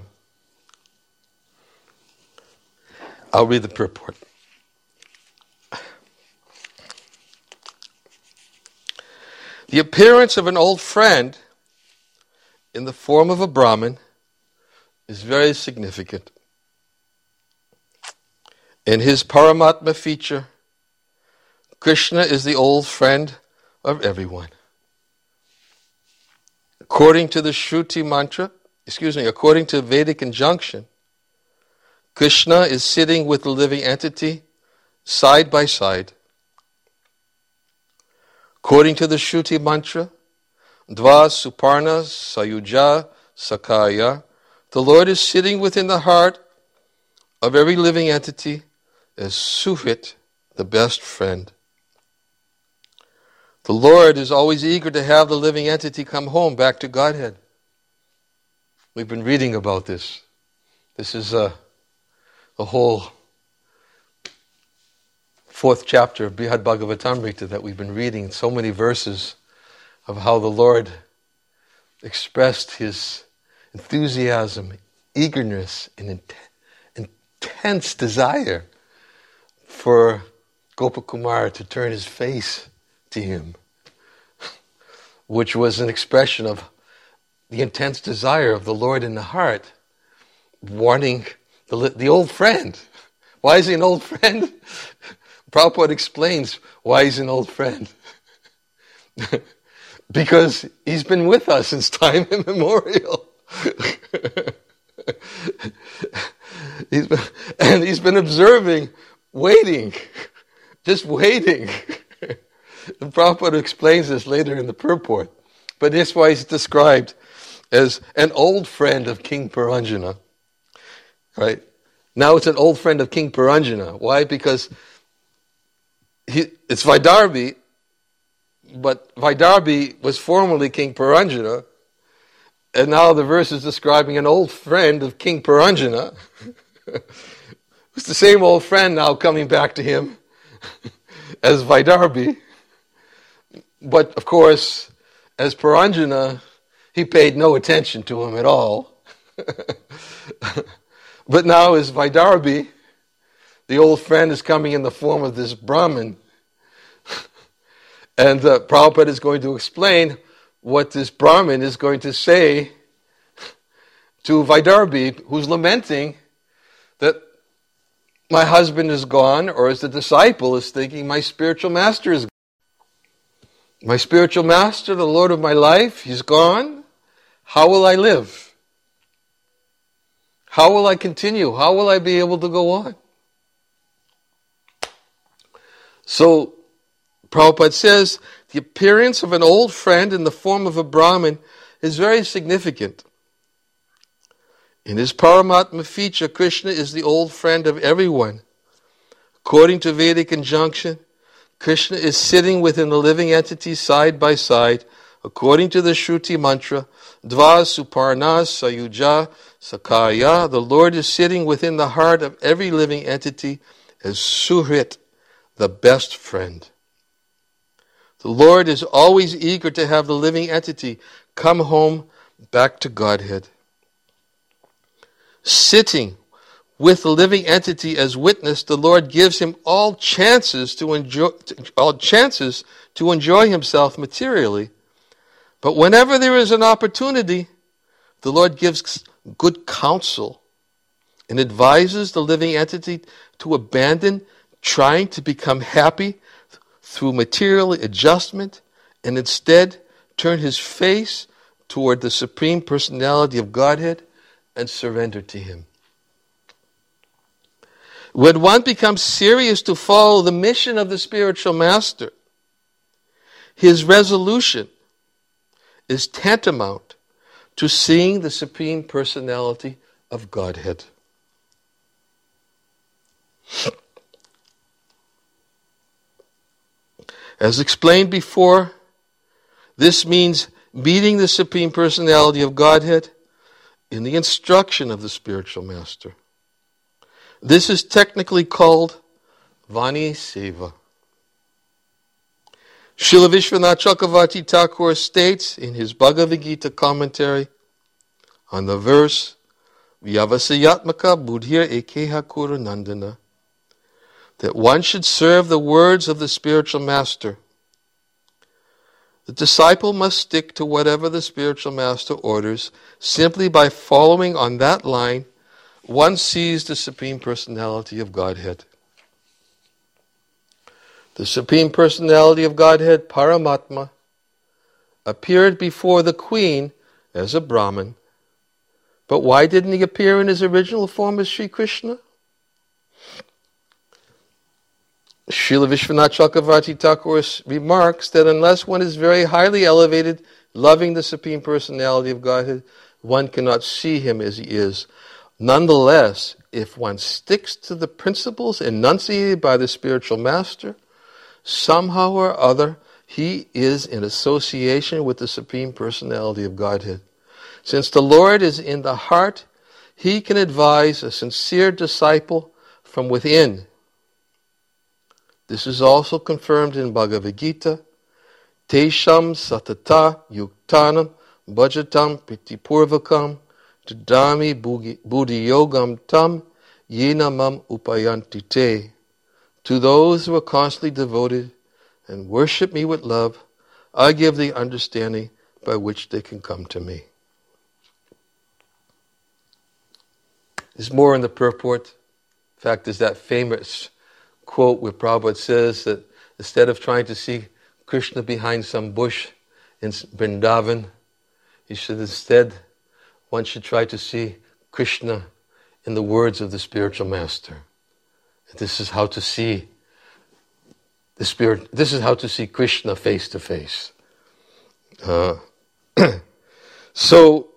I'll read the purport. The appearance of an old friend in the form of a Brahmin is very significant. In his Paramatma feature, Krishna is the old friend of everyone. According to the Shruti mantra, excuse me, according to Vedic injunction, Krishna is sitting with the living entity side by side. According to the Shruti mantra, Dva Suparna Sayuja Sakaya, the Lord is sitting within the heart of every living entity as Suhrit, the best friend. The Lord is always eager to have the living entity come home back to Godhead. We've been reading about this. This is uh, the whole fourth chapter of Brihad Bhagavatamrita that we've been reading. So many verses of how the Lord expressed his enthusiasm, eagerness, and int- intense desire for Gopakumar to turn his face to him, which was an expression of the intense desire of the Lord in the heart, wanting the, the old friend. Why is he an old friend? Prabhupada explains why he's an old friend. Because he's been with us since time immemorial. he's been, and he's been observing, waiting, just waiting. And Prabhupada explains this later in the purport. But that's why he's described as an old friend of King Puranjana. Right? Now it's an old friend of King Puranjana. Why? Because he, it's Vaidarbhi, but Vaidarbhi was formerly King Puranjana, and now the verse is describing an old friend of King Puranjana. It's the same old friend now coming back to him as Vaidarbhi. But of course, as Puranjana, he paid no attention to him at all. But now as Vaidarbhi, the old friend is coming in the form of this Brahmin. And uh, Prabhupada is going to explain what this Brahmin is going to say to Vaidarbhi, who's lamenting that my husband is gone, or as the disciple is thinking, my spiritual master is gone. My spiritual master, the Lord of my life, he's gone. How will I live? How will I continue? How will I be able to go on? So, Prabhupada says, the appearance of an old friend in the form of a Brahmin is very significant. In his Paramatma feature, Krishna is the old friend of everyone. According to Vedic injunction, Krishna is sitting within the living entity side by side. According to the Shruti mantra, Dva Suparna Sayuja Sakaya, the Lord is sitting within the heart of every living entity as Suhrit, the best friend. The Lord is always eager to have the living entity come home back to Godhead. Sitting with the living entity as witness, the Lord gives him all chances to enjoy all chances to enjoy himself materially. But whenever there is an opportunity, the Lord gives good counsel and advises the living entity to abandon trying to become happy through material adjustment and instead turn his face toward the Supreme Personality of Godhead and surrender to him. When one becomes serious to follow the mission of the spiritual master, his resolution is tantamount to seeing the Supreme Personality of Godhead. As explained before, this means meeting the Supreme Personality of Godhead in the instruction of the spiritual master. This is technically called Vani Seva. Srila Vishwanath Chakravarti Thakur states in his Bhagavad Gita commentary on the verse Vyavasayatmaka Buddhir Ekeha Kuru Nandana that one should serve the words of the spiritual master The disciple must stick to whatever the spiritual master orders. Simply by following on that line, one sees the Supreme Personality of Godhead. The Supreme Personality of Godhead, Paramatma, appeared before the queen as a Brahman. But why didn't he appear in his original form as Sri Krishna? Srila Vishwanath Chakravarti Thakur remarks that unless one is very highly elevated, loving the Supreme Personality of Godhead, one cannot see him as he is. Nonetheless, if one sticks to the principles enunciated by the spiritual master, somehow or other, he is in association with the Supreme Personality of Godhead. Since the Lord is in the heart, he can advise a sincere disciple from within. This is also confirmed in Bhagavad Gita. Tesham satata yuktanam bhajatam pritipurvakam tadami buddhi yogam tam yena mam upayanti te. To those who are constantly devoted and worship me with love, I give the understanding by which they can come to me. There's more in the purport. In fact, there's that famous quote where Prabhupada says that instead of trying to see Krishna behind some bush in Vrindavan, he should instead, one should try to see Krishna in the words of the spiritual master. This is how to see the spirit. This is how to see Krishna face to face. Uh, so,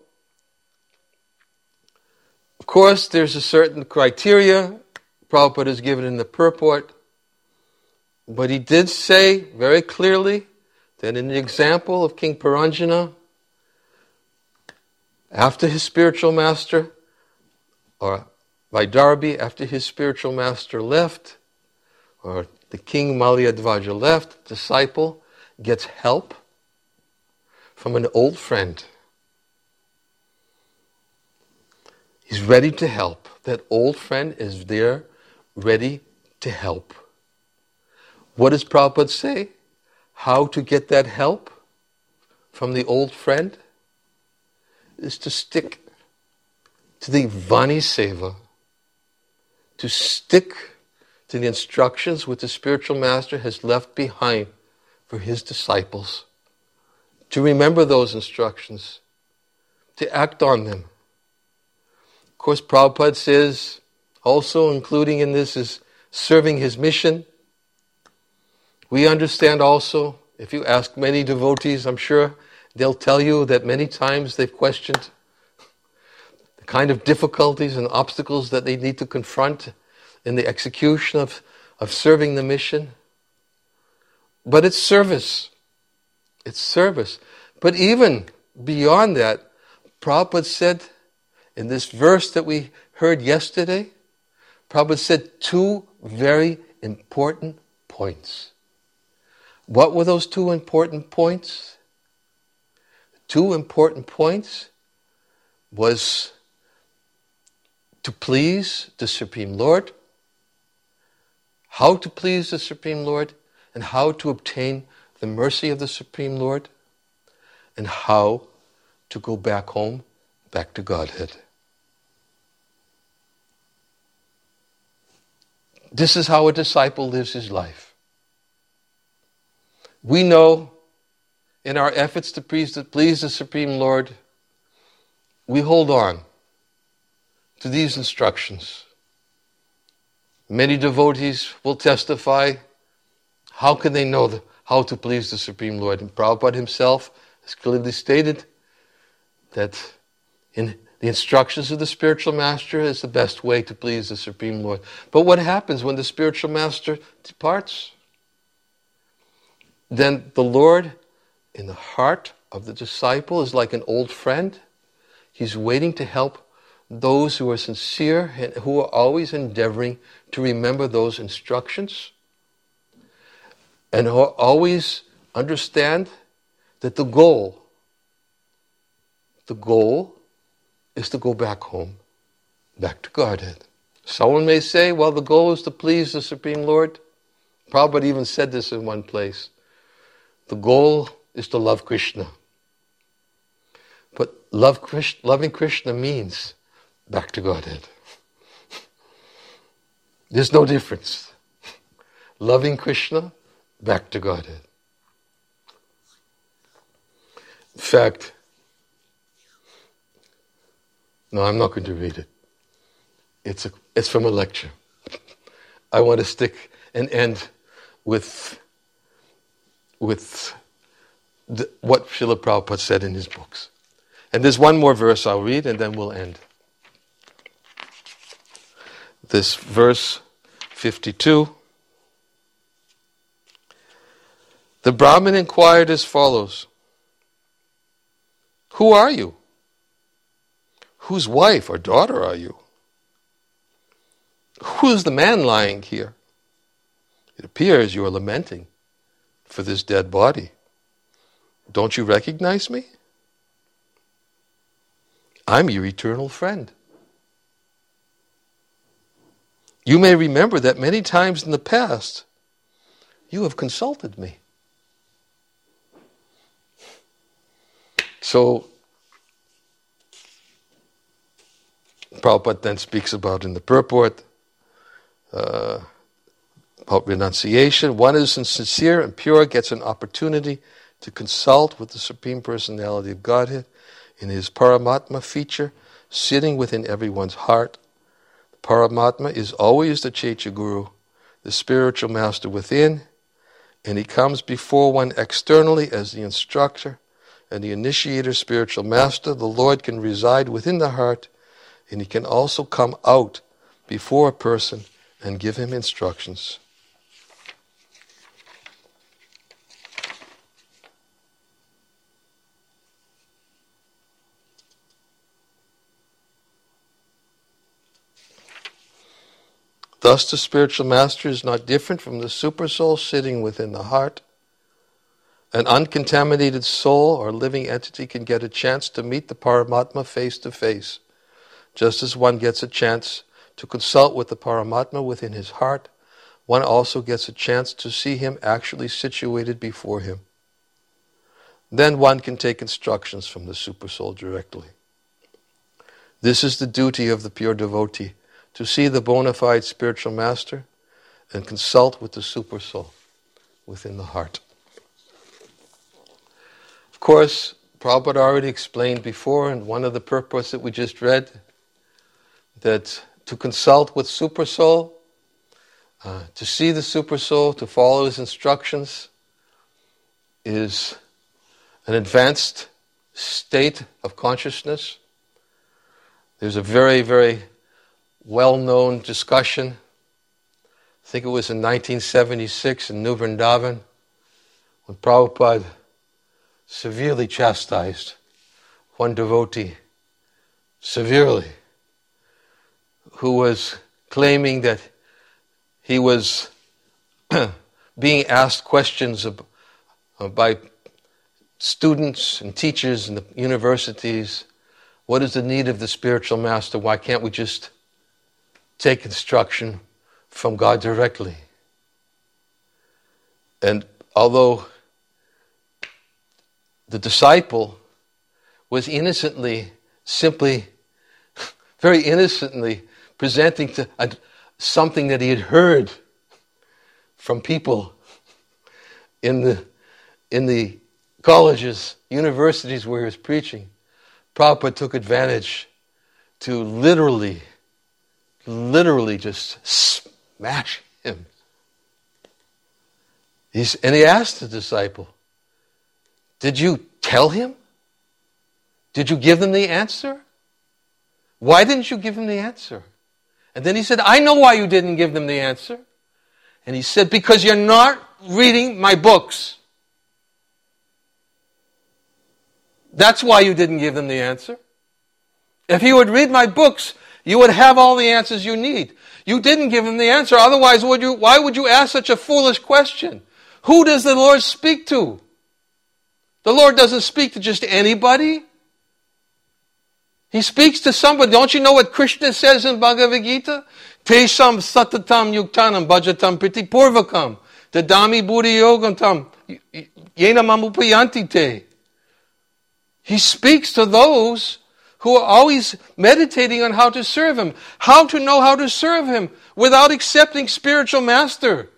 of course, there's a certain criteria Prabhupada is given in the purport, but he did say very clearly that in the example of King Paranjana, after his spiritual master, or Vaidarbhi, after his spiritual master left, or the king Malayadvaja left, the disciple gets help from an old friend. He's ready to help. That old friend is there, ready to help. What does Prabhupada say? How to get that help from the old friend is to stick to the Vani Seva, to stick to the instructions which the spiritual master has left behind for his disciples, to remember those instructions, to act on them. Of course, Prabhupada says, also including in this is serving his mission. We understand also, if you ask many devotees, I'm sure they'll tell you that many times they've questioned the kind of difficulties and obstacles that they need to confront in the execution of, of serving the mission. But it's service. It's service. But even beyond that, Prabhupada said, in this verse that we heard yesterday, Prabhupada said two very important points. What were those two important points? Two important points was to please the Supreme Lord, how to please the Supreme Lord, and how to obtain the mercy of the Supreme Lord, and how to go back home, back to Godhead. This is how a disciple lives his life. We know in our efforts to please the, please the Supreme Lord, we hold on to these instructions. Many devotees will testify, how can they know the, how to please the Supreme Lord? And Prabhupada himself has clearly stated that in the instructions of the spiritual master is the best way to please the Supreme Lord. But what happens when the spiritual master departs? Then the Lord, in the heart of the disciple, is like an old friend. He's waiting to help those who are sincere and who are always endeavoring to remember those instructions, and who always understand that the goal, the goal is to go back home, back to Godhead. Someone may say, well, the goal is to please the Supreme Lord. Prabhupada even said this in one place. The goal is to love Krishna. But love Krishna, loving Krishna means back to Godhead. There's no difference. Loving Krishna, back to Godhead. In fact, no, I'm not going to read it. It's a, it's from a lecture. I want to stick and end with, with the, what Srila Prabhupada said in his books. And there's one more verse I'll read and then we'll end. This verse fifty-two. The Brahmin inquired as follows: Who are you? Whose wife or daughter are you? Who is the man lying here? It appears you are lamenting for this dead body. Don't you recognize me? I'm your eternal friend. You may remember that many times in the past you have consulted me. So, Prabhupada then speaks about in the purport, uh, about renunciation. One is sincere and pure, gets an opportunity to consult with the Supreme Personality of Godhead in his Paramatma feature, sitting within everyone's heart. Paramatma is always the Checha Guru, the spiritual master within, and he comes before one externally as the instructor and the initiator spiritual master. The Lord can reside within the heart, and he can also come out before a person and give him instructions. Thus, the spiritual master is not different from the supersoul sitting within the heart. An uncontaminated soul or living entity can get a chance to meet the Paramatma face to face, just as one gets a chance to consult with the Paramatma within his heart. One also gets a chance to see him actually situated before him. Then one can take instructions from the supersoul directly. This is the duty of the pure devotee, to see the bona fide spiritual master and consult with the supersoul within the heart. Of course, Prabhupada already explained before in one of the purports that we just read that to consult with supersoul, uh, to see the supersoul, to follow his instructions is an advanced state of consciousness. There's a very, very well-known discussion. I think it was in nineteen seventy-six in New Vrindavan when Prabhupada severely chastised one devotee, severely, who was claiming that he was being asked questions of, uh, by students and teachers in the universities. What is the need of the spiritual master? Why can't we just take instruction from God directly? And although the disciple was innocently, simply, very innocently presenting to a, something that he had heard from people in the in the colleges, universities where he was preaching, Prabhupada took advantage to literally, literally just smash him. He's, and he asked the disciple, did you tell him? Did you give them the answer? Why didn't you give him the answer? And then he said, I know why you didn't give them the answer. And he said, because you're not reading my books. That's why you didn't give them the answer. If you would read my books, you would have all the answers you need. You didn't give them the answer. Otherwise, would you, why would you ask such a foolish question? Who does the Lord speak to? The Lord doesn't speak to just anybody. He speaks to somebody. Don't you know what Krishna says in Bhagavad Gita? Tesham satatam yuktanam bhajatam priti purvakam dadami buddhi yogam tam Yena mamupayanti te. He speaks to those who are always meditating on how to serve Him. How to know how to serve Him without accepting spiritual master.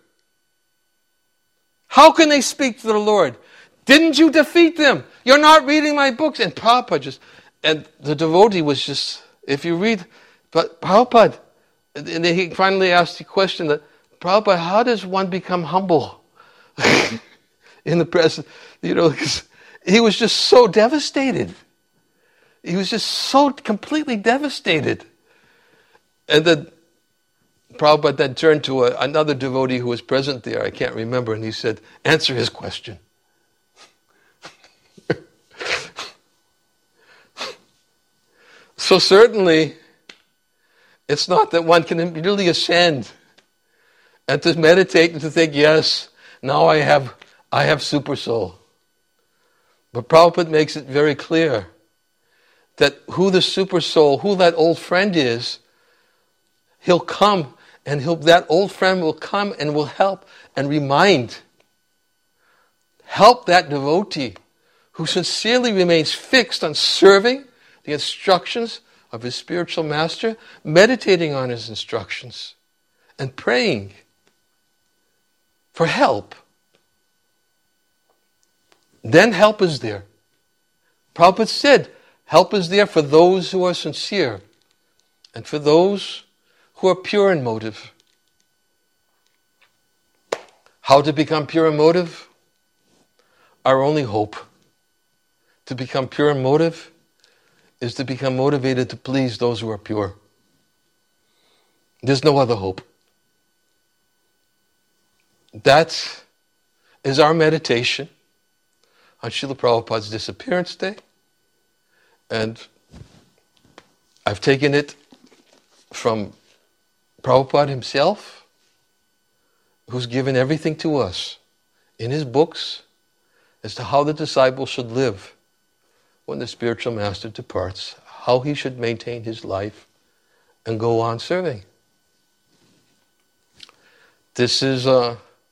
How can they speak to the Lord? Didn't you defeat them? You're not reading my books. And Prabhupada just, and the devotee was just, if you read, but Prabhupada, and then he finally asked the question that, Prabhupada, how does one become humble in the presence? You know, because he was just so devastated. He was just so completely devastated. And then Prabhupada then turned to a, another devotee who was present there, I can't remember, and he said, answer his question. So certainly, it's not that one can really ascend and to meditate and to think, yes, now I have I have super soul. But Prabhupada makes it very clear that who the super soul, who that old friend is, he'll come and he'll that old friend will come and will help and remind, help that devotee who sincerely remains fixed on serving the instructions of his spiritual master, meditating on his instructions, and praying for help. Then help is there. Prabhupada said, help is there for those who are sincere and for those who are pure in motive. How to become pure in motive? Our only hope to become pure in motive is to become motivated to please those who are pure. There's no other hope. That is our meditation on Srila Prabhupada's disappearance day. And I've taken it from Prabhupada himself, who's given everything to us in his books as to how the disciple should live when the spiritual master departs, how he should maintain his life and go on serving. This is uh,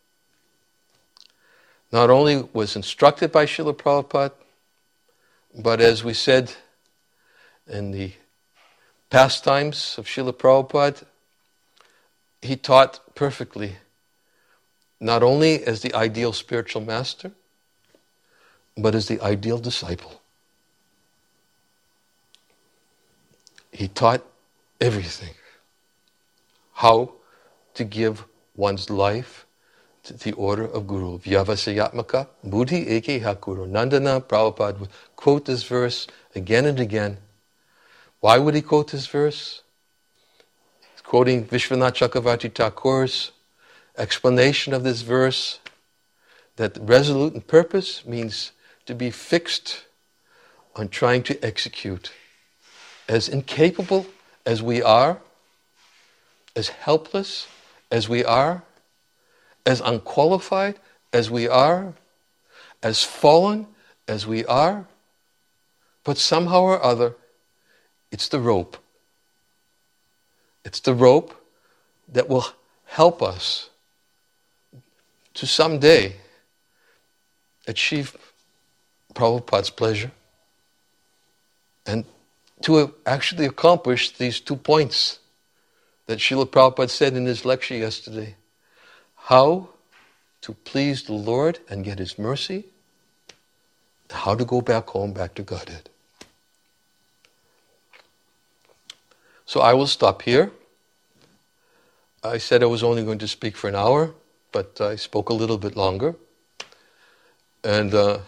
not only was instructed by Srila Prabhupada, but as we said in the pastimes of Srila Prabhupada, he taught perfectly, not only as the ideal spiritual master, but as the ideal disciple. He taught everything. How to give one's life to the order of Guru. Vyavasayatmaka buddhi eke hakuru. Nandana Prabhupada would quote this verse again and again. Why would he quote this verse? He's quoting Vishwanath Chakravarti Thakur's explanation of this verse, that resolute in purpose means to be fixed on trying to execute. As incapable as we are, as helpless as we are, as unqualified as we are, as fallen as we are, but somehow or other, it's the rope. It's the rope that will help us to someday achieve Prabhupada's pleasure and to actually accomplish these two points that Srila Prabhupada said in his lecture yesterday. How to please the Lord and get His mercy, how to go back home, back to Godhead. So I will stop here. I said I was only going to speak for an hour, but I spoke a little bit longer. And uh,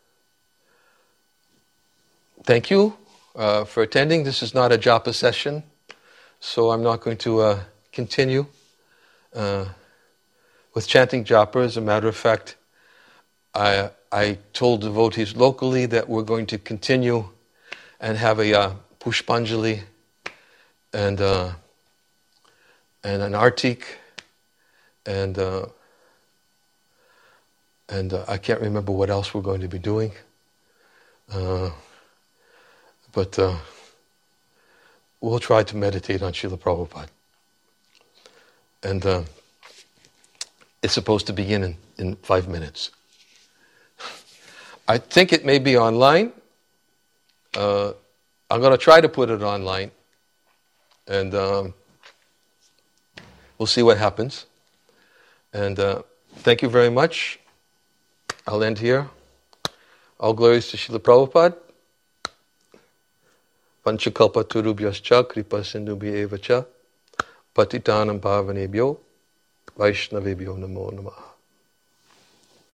thank you uh, for attending. This is not a japa session, so I'm not going to uh, continue uh, with chanting japa. As a matter of fact, I, I told devotees locally that we're going to continue and have a uh, pushpanjali and uh, and an artik, and uh, and uh, I can't remember what else we're going to be doing. Uh, but uh, we'll try to meditate on Srila Prabhupada. And uh, it's supposed to begin in, in five minutes. I think it may be online. Uh, I'm going to try to put it online. And um, we'll see what happens. And uh, thank you very much. I'll end here. All glories to Srila Prabhupada. Panchakalpa turubhyascha kripa sindhubhya evacha patitanam pavanebhyo vaishnavebhyo namo namaha.